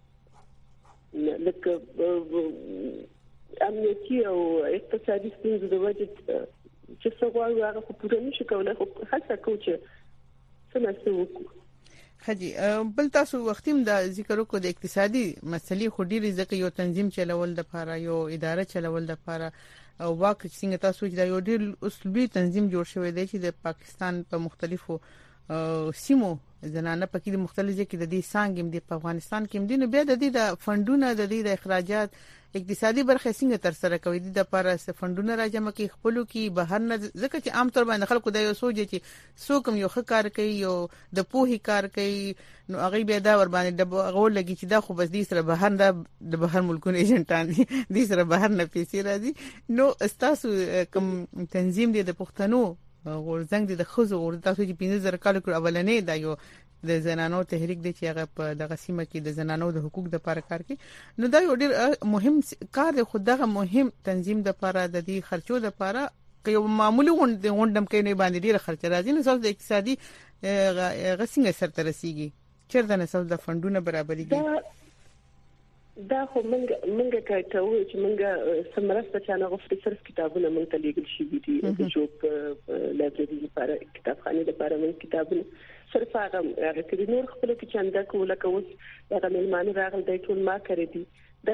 [SPEAKER 3] لکه امنیتي او اقتصادي ستونزې د وجه چې څو غواړي هغه په پوره نشي کولای خو هڅه کوي چې څنګه وکړو
[SPEAKER 2] خجی بل تاسو وختیم د ذکر وکړو د اقتصادي مسلې خو ډیره ځکه یو تنظیم چلول د لپاره یو اداره چلول د لپاره او واقع څنګه تاسو چې دا یو ډیر اصلي تنظیم جوړ شوی دی چې د پاکستان په مختلفو سیمو زنانه پکې د مختلفو کې د دې سانګم د افغانستان کې د بیا د دې د فندونو د دې د اخراجات اقتصادي برخه څنګه تر سره کوي د لپاره فندونه راجمع کوي خپلو کې بهر نه ځکه چې عام طور باندې خلکو دا یو سوچي چې څوک یو ښه کار کوي یو د پوهې کار کوي نو هغه بیا دا ور باندې د غول لګي چې دا خو بس دې سره بهر نه د بهر ملکونو ایجنټان دي دې سره بهر نه پیسې راځي نو استاسو کوم تنظیم دی د پښتنو ورزنګ د خزو ور تاسو چې 15000 کال کړ اولنې دا یو د زنانو تحریک دی چې هغه په دغه سیمه کې د زنانو د حقوق د لپاره کار کوي نو دا یو ډیر مهم کار دی خو دغه مهم تنظیم د لپاره د دې خرچو د لپاره یو معمولی غونډم کې نه باندې ډیر خرچ راځي نو تاسو د اقتصادي غسنګ سره رسیږي چیرته نه تاسو د فندونو برابرېږي
[SPEAKER 3] دا خو منګه کاټو چې منګه سمرسته چې نه غوښتي صرف کتابونه مونږ ته لیکل شي دي د جوب لایبرری لپاره کتابخانه لپاره مونږ کتابونه صرف هغه کې نور خپل کې چنده کوله کوس دا مېلمانه راغل د ټول ما کړی دي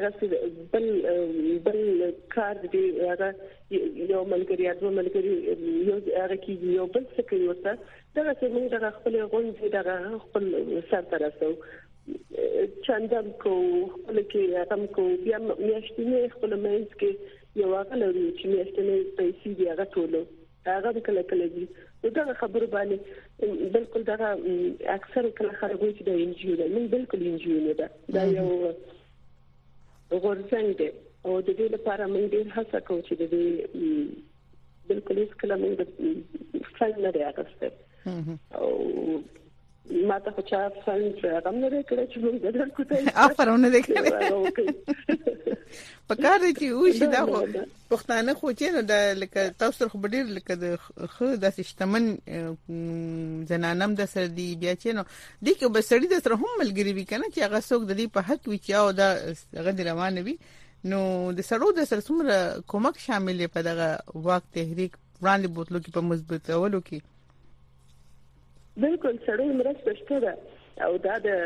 [SPEAKER 3] دغه بل کار دی هغه یو ملګری اته ملګری یو هغه کې یو بل څه کوي وته دغه چې موږ دغه خپل غونډې دغه خپل سر ترسو چندم کو خپل کې هغه کو بیا میاشتنې خپل مېز کې یو هغه لري چې میاشتنې پیسې دی هغه ټولو هغه کله کله دي دا خبر باندې بالکل دا اکثر کله خلک چې د انجیو ده من بالکل انجیو نه ده دا یو ورڅنګ دی او د دې لپاره موږ ډېر هڅه کوو چې د دې بالکل هیڅ کله موږ څنګه نه راغسته او ما ته خو چا څنګه هغه نه کړی چې موږ بدل کوته
[SPEAKER 2] افرونه دې کړی پکار دي چې وشي دا خو پښتانه خو چې نو د لکه تاسو خو ډیر لکه د خو د سیستمن زنانم د سر دی بیا چې نو د کې بسړي د سره هم ملګری وی کنه چې هغه څوک د دې په حق وی چې او دا هغه روان وي نو د سړو د سر څومره کومک شامل په دغه واک تحریک وړاندې بوتلو کې په مثبتولو کې
[SPEAKER 3] بالکل سړی مرسته شته او دا د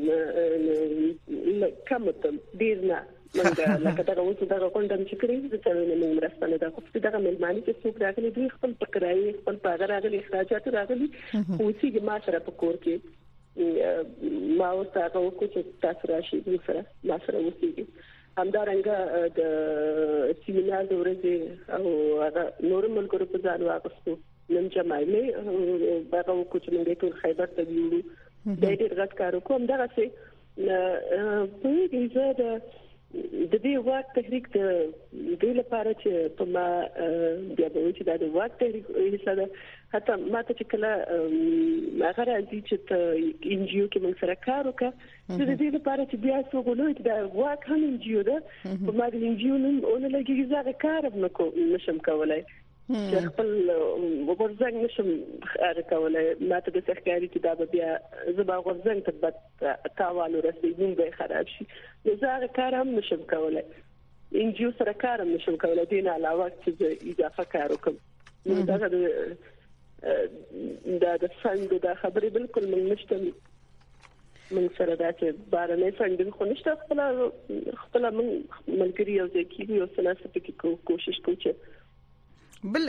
[SPEAKER 3] کمته ډیر نه منګه لکه دا اوس دا کوندم چې کړی د څلورو موږ مرسته نه دا خو دا مېلمانه چې څوک راغلي دوی خپل پکړای خپل پاګر راغلي اخراجات راغلي او چې ما سره په کور کې ما ورته هغه کو چې تاسو راشي دوی سره ما سره وسیږي همدارنګه د سیمینار د ورځې او هغه نور ملګرو په ځان واغستو نن جمعي هغه کوچ موږ ټول خیبر ته ویلو د دې غټ کارو کوم دغه څه په دې ځای د دې واک تحریک د دې لپاره چې په ما بیا به چې د واک تحریک حصہ ده حتی ماته چې کله هغه راځي چې ان جی او کې موږ سره کار وکړو د دې لپاره چې بیا څو غوړو چې د واک هم ان جی او ده په ما د ان جی او نن اون لګي زغه کار نشم کولای چې خپل ورزنګ نشم کولای ماته د ښکاری چې دا بیا زبا ورزنګ ته بد تاوان ورسېږي به خراب شي زغه کار هم نشم کولای ان جی او سره کار هم نشم کولای دین علاوه چې اضافه کار وکم نو دا د څنګه د خبرې بالکل من سره دا چې بارنه څنګه خو نشته خپل من ملګری او ځکه یو سناسه کې کوشش کوي
[SPEAKER 2] بل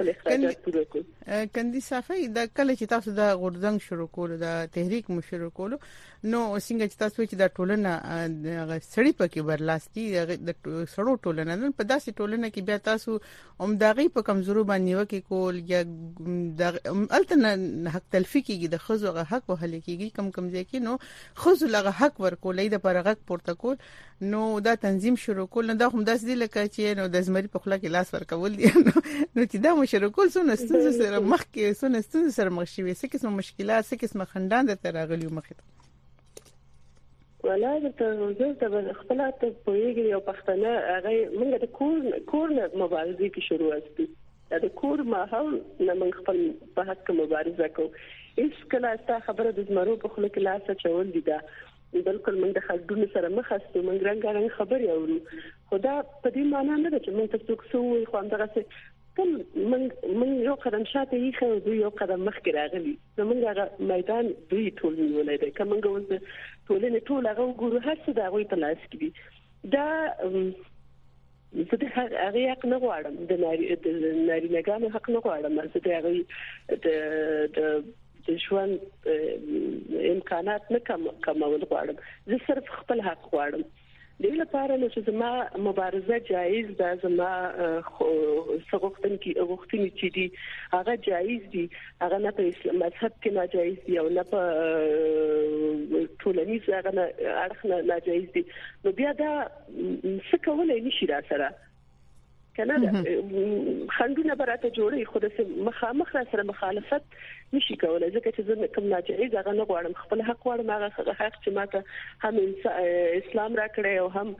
[SPEAKER 2] کندي صافي دا کله چې تاسو دا غورځنګ شروع کول دا تحریک مو شروع کول نو څنګه چې تاسو چې دا ټولنه سړی پکې برلاستي د سړو ټولنه نن په داسې ټولنه کې بیا تاسو عمداغي په کمزورو باندې وکي کول یا د التن حق تلفي کېږي د خزو غ حق وهل کېږي کم ځکه نو خزو لغه حق ورکولې د پرغک پورته کول نو دا تنظیم شروع کول دا هم داسې لکه چې نو د زمري په خلا کې لاس ورکول دي نو چې دا مشرو کول سونه ستاسو سره مخ کې سونه ستاسو سره مخ شي څه قسم مشکلات څه قسم خندان د تراغلی مخ
[SPEAKER 3] ولا د خپلات په یوه پښتنه هغه موږ د کور مبارزه کې شروع استو د کور ماحول نه موږ خپل په حق مبارزه کوو اس کله تا خبره د زمرو په خله کې لاس چول دي دا بالکل موږ د خلکو سره مخ استو موږ رنګارنګ خبري اورو خدا په دې معنی نه ده چې موږ تاسو څو خو هم دغه څه من یو قدم شاته یې خو دوی یو قدم مخکې راغلي زمونږ میدان دوی ټول نیولای دی کومه ګوز ټولنه ټول هغه ګورو هر څه دا غوي په لاس کې دي دا زه د هغه حق نه غواړم د ناري نګانو حق نه غواړم زه د هغه د ژوند امکانات نه کمول غواړم زه صرف خپل حق غواړم دې لپاره نو چې زما مبارزه جایز ده زما سغوختن چې دي هغه جایز دي هغه نه په مذهب کې ناجایز دي او نه په ټولنیز هغه اړخ ناجایز دي نو بیا دا څه کولای نشي را سره کنه خندونه براته جوړي خو د مخامخ سره مخالفت نشي کولای ځکه چې زه کوم ناجایز هغه نه غواړم خپل حق غواړم هغه حق چې ماته هم اسلام راکړی او هم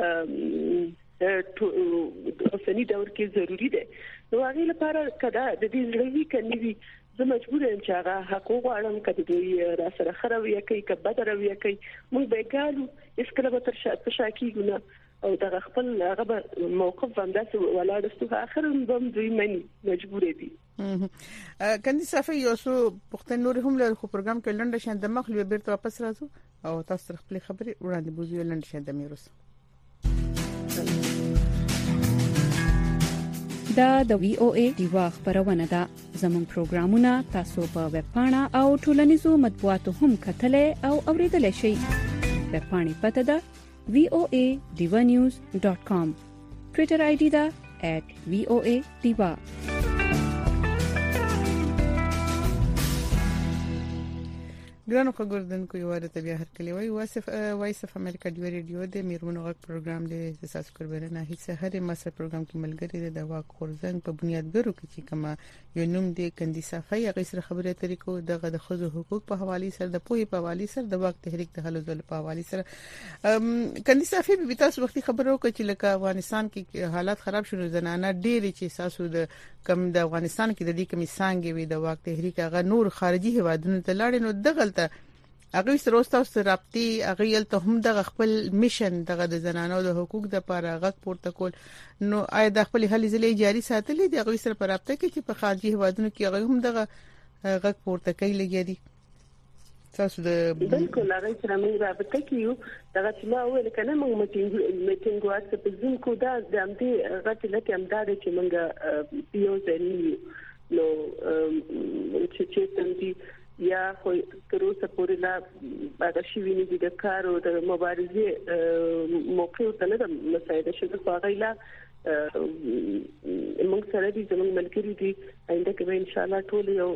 [SPEAKER 3] اوسنی دور کې ضروری دی نو هغه لپاره کدا د دې ضروري کني زه مجبور یم چې هغه حق غواړم کله دوی را سره خروي کوي کبه دروي کوي موږ به ګالو اس کله به تر شاکیږو او دا خپل هغه موقف باندې ولاړستو اخر هم دوی مني مجبور دي
[SPEAKER 2] کندي صافي یو څو پښتون نور هم له پروګرام کې لنډه شان د مخ لوي بیرته واپس راځو او تاسو خپل خبري وړاندې بوزي لنډه شان د میروس
[SPEAKER 5] دا د وی او ای دیوا خبرونه ده زموږ پروګرامونه تاسو په ویب پاڼه او ټولنیزو مطبوعاتو هم کتلې او اوریدلای شئ ویب پاڼې پته ده voanews.com Twitter ID da @voadiva
[SPEAKER 2] ګرانو خبردونکو یو ورته بیا هر کلی وای وایس اف امریکا دی ریډیو د میرمنو غږ پروګرام د اساس کوربنه هیڅ هر مسه پروګرام کې ملګری د واک خورزنګ په بنیادګرو کې چې کما یو نوم دی کندي صافي هغه سره خبره طریقو دغه د خزو حقوق په حواله سره د پوهې په حواله سره د واک تحریک د حل ځل په حواله سره کندي صافي به تاسو وختي خبرو کوي چې لکه افغانستان کې حالات خراب شونه زنانه ډېری چې اساسو د کم د افغانستان کې د دې کمی څنګه وي د واک تحریک هغه نور خارجي هوادونو ته لاړ نو دغلت هغه سره اوسه رابطي هغه ته هم د خپل میشن دغه د زنانو د حقوق د لپاره غږ پورته کول نو آیا د خپل هلي ځلې جاري ساتلې د هغه سره پر رابطه کې چې په خارجي هوادونو کې هغه هم دغه غږ پورته کوي لګي دي تاسو د
[SPEAKER 3] بالکل هغه سره موږ رابطه کیو دغه چې ما ویل کنه موږ میټینګ واسه په زوم کو دا د امدې غټ لکه امداد چې موږ یو ځای نو چې تم دي یا خو تر اوسه پورې لا هغه شی ویني د کار او د مبارزې موقع ته نه مساعده شوه خو هغه لا موږ سره دي زموږ ملګری دي آینده کې ان شاء الله ټول یو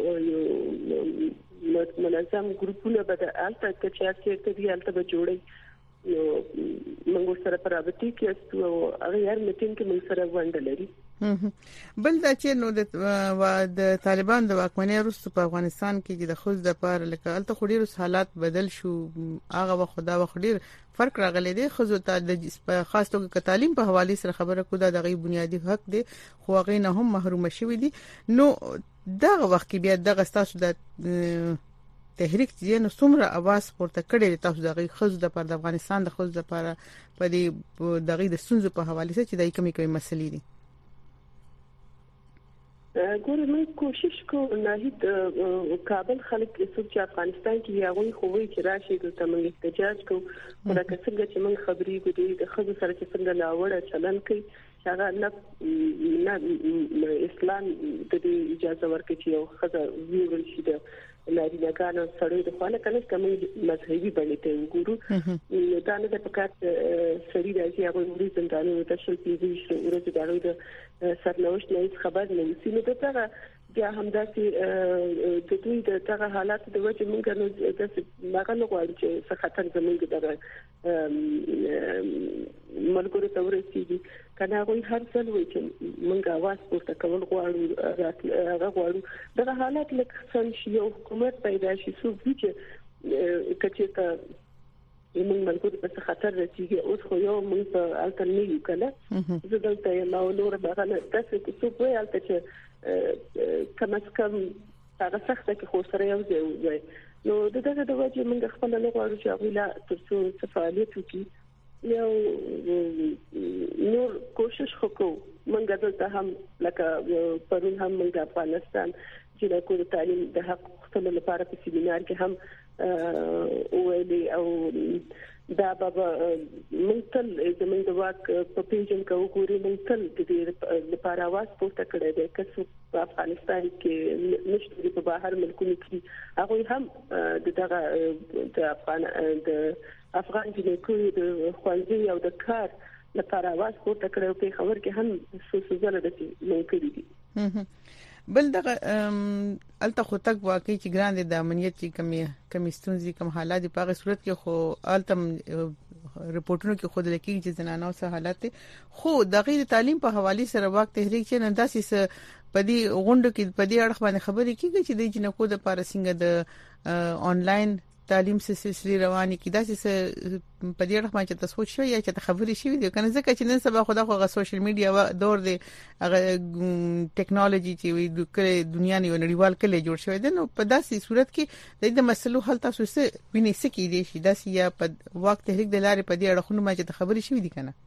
[SPEAKER 3] منظم ګروپونه به د الته چې ته دي الته به جوړي نو موږ سره پرابطي کې استو او هغه یار میټینګ کې موږ سره ونډه لري.
[SPEAKER 2] بل دا چې نو د طالبان د واکمنۍ وروسته په افغانستان کې د خوځ د پاره لکه الته خوري حالات بدل شو هغه وخدا وخډیر فرق راغلی دی خو ته د خاص توګه تعلیم په حواله سره خبره کو دا د غي بنیادی حق دی خو هغه نه هم محروم شوی دي نو دغه وخت کې بیا دغه تاسو د تحریک چې نو څومره आवाज پورته کړی تاسو دغه خوځ د پر د افغانستان د خوځ د پر په دې دغه د سنځو په حواله سره چې دای کومې مسلې دي
[SPEAKER 3] ګوره موږ کوشش کوو ناهید کابل خلک چې افغانستان کې یاوي خووي چې راشي د تمنګ احتجاج کوو ولکه څنګه چې موږ خبرې کوو د خځو سره چې څنګه لاوړه چلن کوي هغه نه اسلام د اجازه ورکړي چې یو خځه ویل شي د لارینګانو سره د خپل کنه کوم مذهبي باندې ته وګورو دا نه د پکات سړي راځي هغه ورې څنګه د شل پیږي چې ورته د سرنوشت نه خبر نه وسی نو دغه بیا همداسې د دوی دغه حالات د وجه موږ نو د هغه لغواړو چې څه خطر زموږ دغه ملګرو ته ورسیږي کنه هغه هر څل وایي چې موږ आवाज پورته کول غواړو هغه غواړو دغه حالات لکه څنګه یو حکومت پیدا شي څو چې کچېته موږ ملګرو په خطر رسیږي اوس خو یو موږ په الټرنیټ کله زه دلته یو نور هغه تاسو کې څه وایي البته چې کم از کم هغه سخت کې خو سره یو ځای نو دغه د وجه موږ خپل نه غواړو چې هغه لا ترڅو فعالیت وکړي یو نور کوشش وکړو موږ دلته هم لکه پرون هم موږ افغانستان چې د کور تعلیم د حق خپل لپاره په سیمینار کې هم ویلي او دا بابا منتل زموږ د واک په پیژن کې وګوري منتل د دې لپاره आवाज پورته کړی دی چې په افغانستان کې نشته په بهر ملکونو کې هغه هم دغه د افغان جنکو د خوځي او د کار لپاره आवाज پورته کړی او په خبر کې هم څه زله د ممکن دي
[SPEAKER 2] بل دغه الته خو تک واقعي چې ګران دي د امنیت چې کمیستونزي کوم حالات په هغه صورت کې خو الته رپورټونو کې خود لکه چې زنانو سره حالات خو د غیر تعلیم په حواله سره واک تحریک چې ننداسي پدی غونډه کې پدی اړه باندې خبرې کیږي چې د جنکو د پارسینګ د انلاین تعلیم سلسله رواني کې داسې پدی اړه باندې تاسو شو یا چې خبرې شي دي کنه ځکه چې نن سبا خدا خو سوشل میډیا دور دی هغه ټیکنالوژي چې د دنیا نه نړیوال کله جوړ شوی دی نو په داسې صورت کې د مسلو حل تاسو څه ویني سکی دي شي داسې یا په وخت تحریک د لارې په دې اړه خو ما چې خبرې شي دي کنه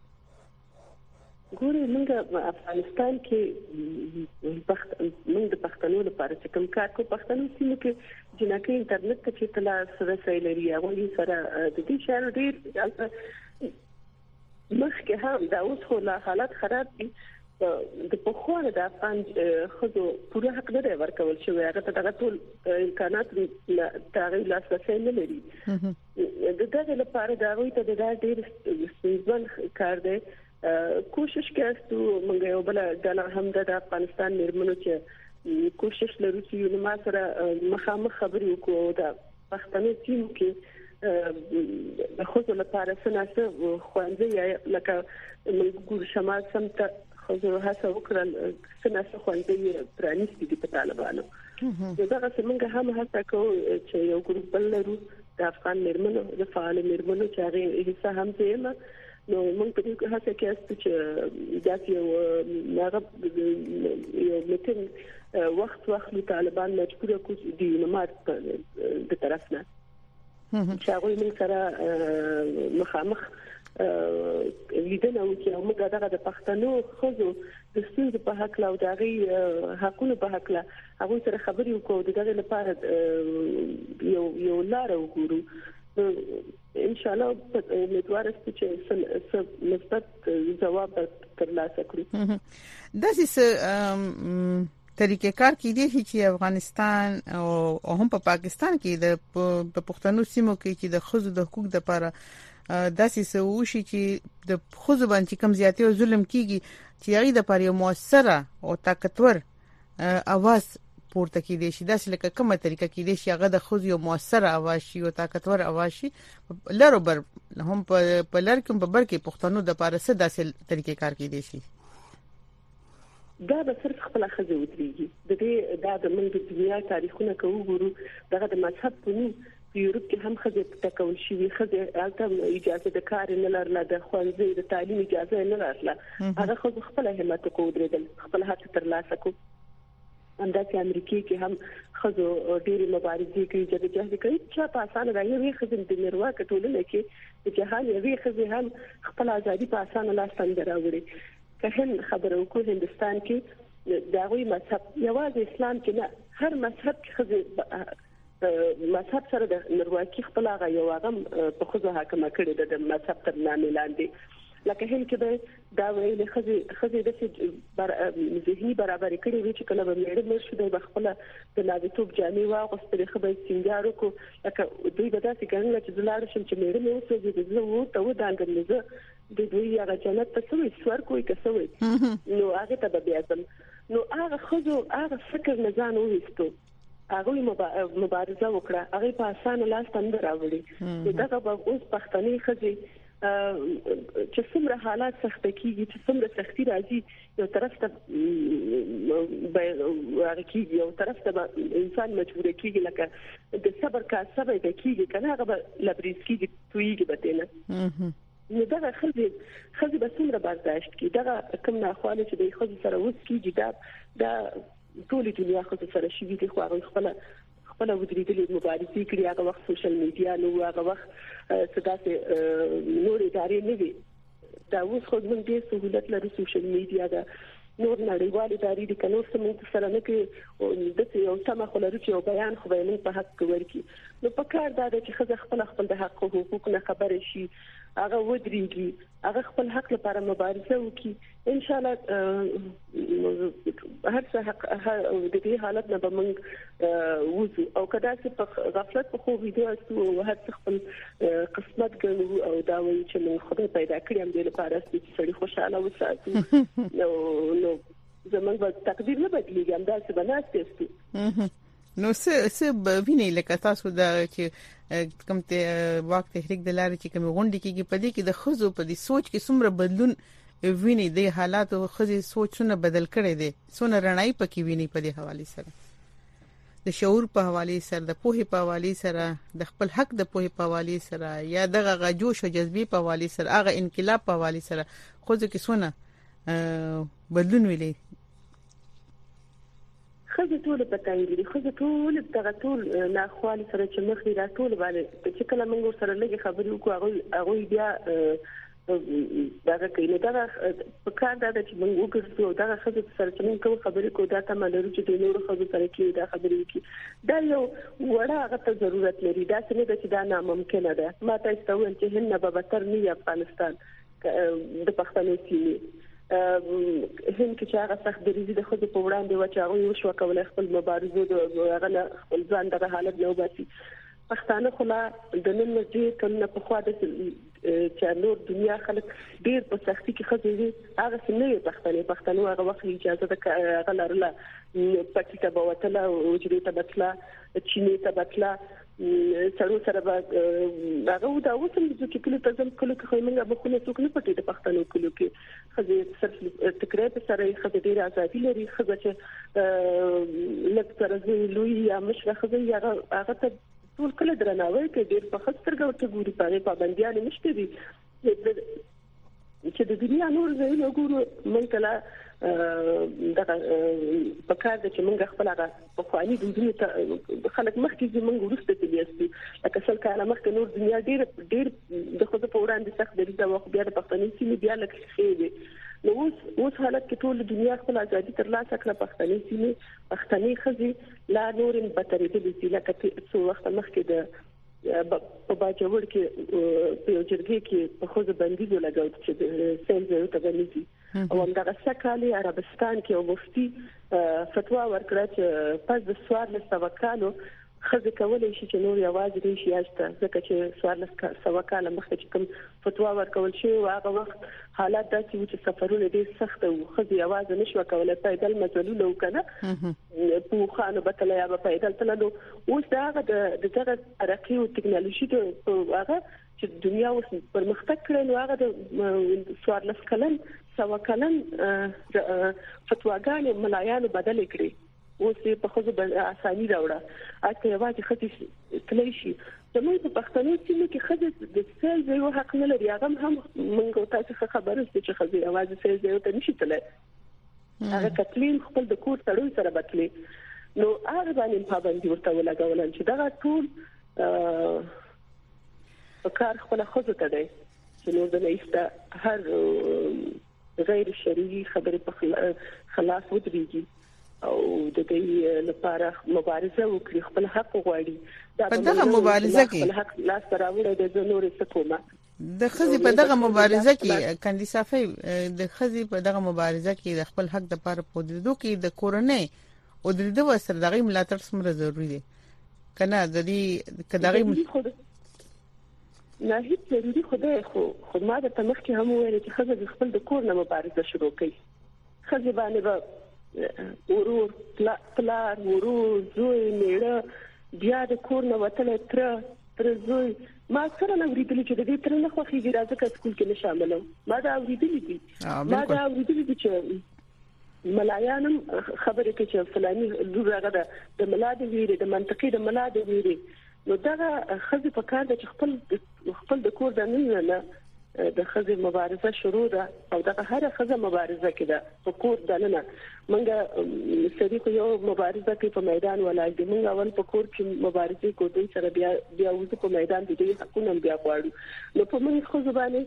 [SPEAKER 3] ګورې موږ افغانستان کې موږ د پښتنو لپاره چې کوم کار کو پښتنو سیمه کې جنکه انټرنیټ ته چې تلا سره سیلري هغه سره د دې شهر ډیر مخکې هم دا اوس خو لا حالت خراب دي د پخوانه د افغان خزو پوره حق نه ورکول شوی هغه ته دغه ټول امکانات تغیر لاسرسي نه لري دغه لپاره دا وایي ته دا ډیر ستونزمن کار دی کوشش کوي موږ یو بل د همدا د افغانستان مرمنو چې کوشش لرو چې نو ما سره مخامخ خبرې وکړو د پښتنو ټیم کې د خپل لپاره سناسه خوانځي لکه موږ ګور شمال سمت خو هڅه وکړل سناسه خوانځي پرانیستي دي په طالبانو دغه څنګه هم هڅه کوو چې یو ګروپ بل لرو د افغان مرمنو د فعال مرمنو چې هغه حصہ هم زیمه نو موږ په دې هڅه کې چې داسې یو میټینګ وخت طالبان مجبور کو دي نماز د طرف نه چې هغه موږ سره مخامخ لیدنه وکړو موږ دغه د پښتنو خزو د ستونزې په حق لا او دغه حقونو په حق لا هغه سره خبرې وکړو دغه لپاره یو لار وګورو ان شاء الله امیدوار است چې مثبت جواب ترلاسه کړو
[SPEAKER 2] داسې طریقې کار کې دي چې افغانستان او هم په پاکستان کې د پښتنو سیمو کې چې د خزو د حقوق لپاره داسې سوشي چې د خزو باندې کم زیاتې او ظلم کیږي چې هغه د لپاره یو موثره او طاقتور اواز پورته کیدي شي. داسې لکه کومه طریقه کیدي شي هغه د خزو یو موثره اواز شي او طاقتور اواز شي لرو بر هم په لر کې په بر کې پښتنو د لپاره څه داسې طریقې کار کیدي شي.
[SPEAKER 3] دا به صرف خپل خزه ودرېږي. د دې د موږ د دنیا تاریخونه کوو ګورو دغه د مذهب په نوم په یورپ کې هم خزه تکول شي خزه البته اجازه د کار نه لرله د خوانځي د تعلیم اجازه نه لرله هغه خو خپل همت کو ودرېدل خپل هڅه ترلاسه کو. همداسې امریکای کې هم خزو ډېری مبارزې کوي چې جهاد کوي چې په اسانه راځي خزه د نروا کټولنه کې چې جهاد یې خزه هم خپل ازادي په اسانه لاس ته راوړي. که هند خبره وکړو هندستان کې دا غوي مذهب یوازې اسلام کې نه هر مذهب کې خزه مذهب سره د نرواکي خپل هغه یو هغه په خزه حاکمه کړی د مذهب تر نامې لاندې لکه هند کې به دا ویل خزه د ذهني برابرۍ کړي وي چې کله به مېړه مر شو د خپل د ناویتوب جامې واغوستې خبرې سنگارو کو لکه دوی به داسې ګڼل چې زلاړ شم چې مېړه مې اوسې د زه وو ته ودانګل زه د دوی هغه جنت ته سوي سور کوی کسوي نو هغه ته بیا ځم نو هغه خزو هغه فکر نه ځان وېستو هغه مبارزه وکړه هغه په اسانه لاس ته راوړي دغه به اوس پښتني خزي چې څومره حالات سخت کیږي چې څومره سختي راځي یو طرف ته ورکیږي یو طرف ته انسان مجبور کیږي لکه د صبر کا صبر کیږي کنه هغه لبریز کیږي تویږي بتنه نو دا خزي به څومره برداشت کی دا کوم نه خواله چې د خزي سره وس کیږي دا ټول دنیا خزي سره شي دي خو هغه خپل ودرېدلې مبارزې کړې هغه وخت سوشل میډیا نو هغه وخت ستاسو نور ادارې نه وي دا اوس خو موږ ډېر سہولت لرو سوشل میډیا دا نور نړیوال ادارې د کنور سمون سره نه کې د یو تمه خلرو چې یو بیان خو به موږ په حق ورکی نو په کار دا چې خزه خپل د حق او حقوق نه خبر شي هغه ودرېږي هغه خپل حق لپاره مبارزه وکړي ان شاء الله هر څه حق د دې حالت نه به موږ وځو او کدا چې په غفلت په خو ویډیو استو هر څه خپل قسمت ګڼو او دا وایي چې موږ خدای پیدا کړی هم د لپاره چې سړي خوشاله وساتو نو زمونږ په تقدیر نه بدلیږي هم دا څه بناست استو
[SPEAKER 2] نو څه ویني لکه تاسو دا چې کوم ته وخت تحریک د لارې چې کوم غونډې کېږي په دې کې د خزو په دې سوچ کې څومره بدلون ویني د حالات او خزي سوچونه بدل کړي دي څونه رڼای پکې ویني په دې حواله سره د شعور په حواله سره د پوهې په حواله سره د خپل حق د پوهې په حواله سره یا دغه غجوش او جذبې په حواله سره هغه انقلاب په حواله سره خزو کې څونه بدلون ویلي
[SPEAKER 3] خزه ټول پتاینګي خزه ټول دغه ټول ناخوالي سره چې مخې را ټول باندې چې کله موږ سره لږه خبرې وکړو هغه بیا دغه کینه دا په کار دا چې موږ وکړو دا خزه سره چې موږ خبرې کوو دا ته مالرو چې د نور خزه سره کې دا خبرې وکړي دا یو وړه هغه ته ضرورت لري دا څنګه چې دا ناممکن ده ما ته استوي چې هند به بتر نه افغانستان د پښتنو سیمه هند کې چې هغه سخت دریزي د خود په وړاندې و چې هغه یو شو کولای خپل مبارزو د هغه خپل ځان دغه حالت نه وباسي پښتانه خلا د نن ورځې کله په خوا د چې نور دنیا خلک ډیر په سختي کې خځې هغه څنګه پښتنو هغه وخت اجازه ده هغه لرله پکې ته بوتله او چې ته بتله چینه ته بتله سره سره هغه دا اوسم چې کله تاسو کله خو موږ به خو نه څوک نه پټي د پښتنو کلو کې خځې صرف تکرار سره خځې ډیر ازادي لري خځې چې لکه لوی یا مشره خځې هغه ته ټول کله درناوی کوي ډیر په خستر ګورته ګوري په پابندیان نشته دي چې د دنیا نور ځای له ګورو موږ کله دغه په کار د چې موږ خپل هغه په خواني د دنیا ته خلک مخکې زموږ ورسته تلیاستي لکه څنګه کله مخکې نور دنیا ډیر د خود په وړاندې سخت دي دا وخت بیا د پښتني سیمې بیا لکه خېږي نو اوس حالت کې ټول دنیا خپل ازادي ترلاسه کړه پښتني سیمې پښتني خزي لا نور بترې دي چې لکه څو وخت مخکې د په باجوړ کې په جرګې کې په خوځ بندیز لګاو چې سیمزه ته بندي او همدغه سکهاله عربستان کې او مفتي فتوا ورکړه چې پس د سوار له سوکالو خزه کولای شي چې نور یوازې دې شي یاشته ځکه چې سوار له سوکاله مخکې چې کوم فتوا ورکول شي هغه وخت حالات داسې و چې سفرونه ډېر سخت وو خزه یوازې نشو کولای پیدل مزلونه وکنه په خانه بتل یا په پیدل تللو اوس دا د دغه ترقی او ټکنالوژي د هغه چې دنیا اوس پرمختګ کړي نو هغه د سوار له کلن سوکالن فتواګان ملایانو بدل کړي اوس په خوځو اساني راوړه اته یوازې خدي تللی شي زموږ په پښتنو کې خدي د سیل یو حق نه لري هغه هم موږ تاسو خبره ستې چې خدي یوازې سیل یو ته نشي تللی هغه کتلین خپل د کور تړون سره بتلي نو هغه باندې پابندي ورته ولګول چې دا ټول کار خپل خوځو ته دی چې نو د نيسته هر غیر شرعي خبره په خلاف ودرېږي او د دې لپاره مبارزه وکړي خپل حق غواړي
[SPEAKER 2] په دغه مبارزه کې
[SPEAKER 3] خپل حق لاس راوړي د نورې حکومت
[SPEAKER 2] د خزي په دغه مبارزه کې کاندیسافي د خزي په دغه مبارزه کې د خپل حق د لپاره پودېدو کې د کورنۍ او د دې وسره دغه ملاتړ سمره ضروری دی کنه د دې کداغي
[SPEAKER 3] نه هیڅ ضروري خدای خو ما د تمخ کې هم ویل چې خزه خپل د کور نه مبارزه شروع کړي خزه باندې ورور پلار ورور زوی میړه بیا د کور نه وتل تر زوی ما سره نو ورېدل چې د دې تر نه خوخي راځه که سکول کې نه شاملم ما دا ورېدل دي چې ملایانم خبره کې چې فلاني لور راغله د ملاد ویری د منطقي د ملاد ویری نو دا خزه په کار د خپل د کور د نه د خزه مبارزه شروع ده او دا هر خزه مبارزه کې ده په کور دنه منګه سړي خو یو مبارزه کې په میدان ولای دي موږ اول په کور کې مبارزه کوو سره بیا وځو په میدان دي حقونه بیا غواړو نو په موږ خو زبانه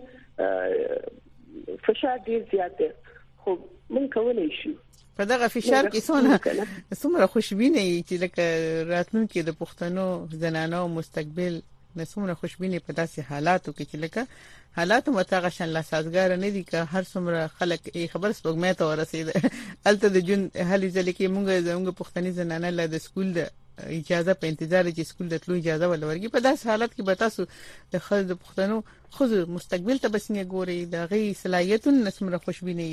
[SPEAKER 3] فشار ډیر زیات ده خو موږ کولای شو
[SPEAKER 2] په دغه فشار کې څومره خوشبینه چې لکه راتلونکي د پښتنو زنانو مستقبل نسومره خوشبینه په داسې حالاتو کې چې لکه حالات متغشن لا سازګار نه دي که هر څومره خلک خبر سپوږمۍ ته ورسید الته د جون هلي ځل کې موږ پښتني زنانه له د سکول د اجازه په انتظار چې سکول د تلو اجازه ولورګي په داسې حالت کې به تاسو د خزر د پښتنو خزر مستقبل ته بسنګ ګوري د غي صلاحیتونه نسومره خوشبینه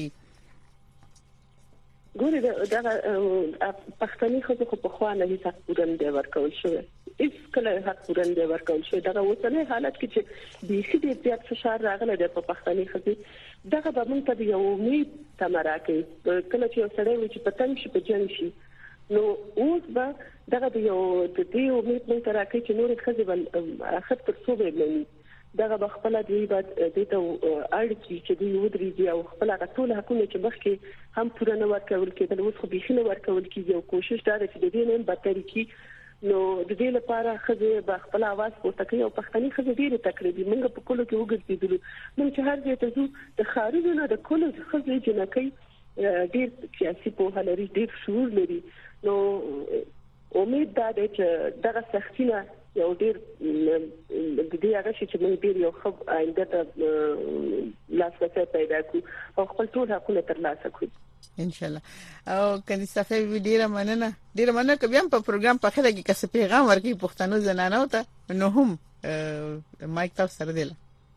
[SPEAKER 3] ګوري دا پښتني خزر په خوانه هیڅ پورن دی ورکول شوی اس کله حق پورن دی ورکول شوی دا اوسنۍ حالت کې چې د شدید زیات فشار راغلی دی په پښتني خزر دغه به موږ ته یو امید تمراکي کله چې سړی و چې پتنګ شي په جنگ شي نو اوس به دغه یو د دې امید موږ ته راکړي چې نور خزر بل اخر تر څو به ملي دغه بخپله دی بعد د ته اړتي چې دی ودرېږي او خپل غټول حکومت چې مخکې هم پوره نه ورکول کېدل اوس خو بيخي نه ورکول کېږي او کوشش دا ده چې د دې نن بدتري کې نو د دې لپاره خزه به خپل आवाज پورته کوي او پښتني خزه ډیره تقریبا موږ په کولو کې وګرځیدل موږ چې هر ځای ته ځو د خارجونو د کولو خزه جنکې ډیر سیاسي په لري ډیر شعور لري نو امید دا ده چې دغه سختینه یو ډیر د دې هغه چې موږ ډیر یو خو آینده ته لاسرسي پیدا کړو او خپل ټول حقونه ترلاسه کړو
[SPEAKER 2] ان شاء الله او کله صفه ډیره مننه کبه هم په پروګرام په خله کې کس پیغام ورکړي پښتنو زنانو ته نو هم مایک تاسو سره دی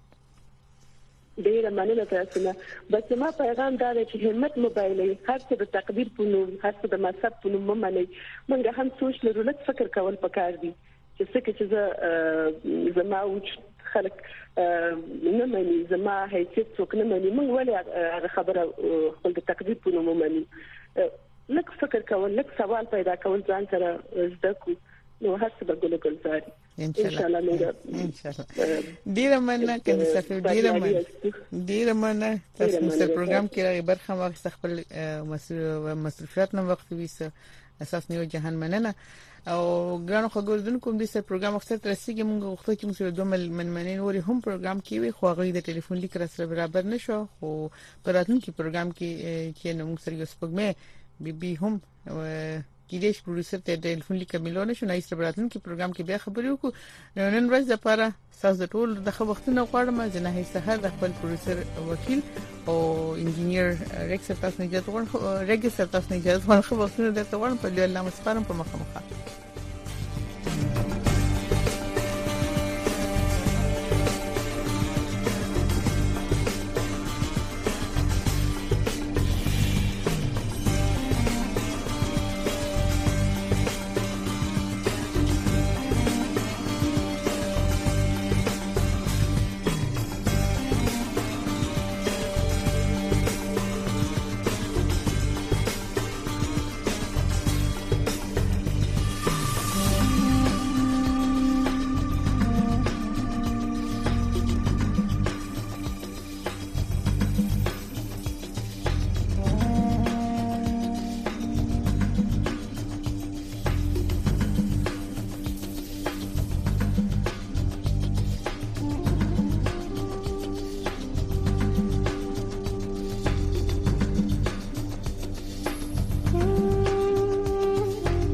[SPEAKER 3] ډیره مننه تاسو نه بس ما پیغام دا دی چې همت موبایلې هر څه د تقدیر په نوم هر څه د مذهب په نوم ممنه موږ هم سوچ لرو لږ فکر کول پکار دي چې څه چې زما وچ خلک نه مانی زما هیڅ څوک نه مانی موږ ولې خبره خپل د تقدیر په نوم مانی لږ فکر کول لږ سوال پیدا کول ځان سره زده کو نو هر څه به ګلزاري ان شاء الله ډیره مننه
[SPEAKER 2] کله صفه ډیره مننه تاسو په پروګرام کې راغی برخه واخیست خپل مصرفیات نو وخت ویسه اساس نیو جهان مننه او ګرانو خبردون کوم د سر پروګرام وخت رسیدي موږ وخت چې موږ دوه منمنین وری هم پروګرام کې وي خو غوړي د ټلیفون لیک سره برابر نشو خو پراتون کې پروګرام کې چې نو موږ سره یو سپګمه بي هم کیدیش پروډوسر ته ټلیفون لیکملونه شو نه ایستبراتن کې پروګرام کې بیا خبرې وکړو نن ورځ لپاره تاسو ټول د وختونو غواړم چې نه سهار د خپل پروډوسر وکیل او انجینیر ریکس تاسو نه اجازه غواړم خو وختونو د تاسو غواړم په لوی الله مسپارم په مخه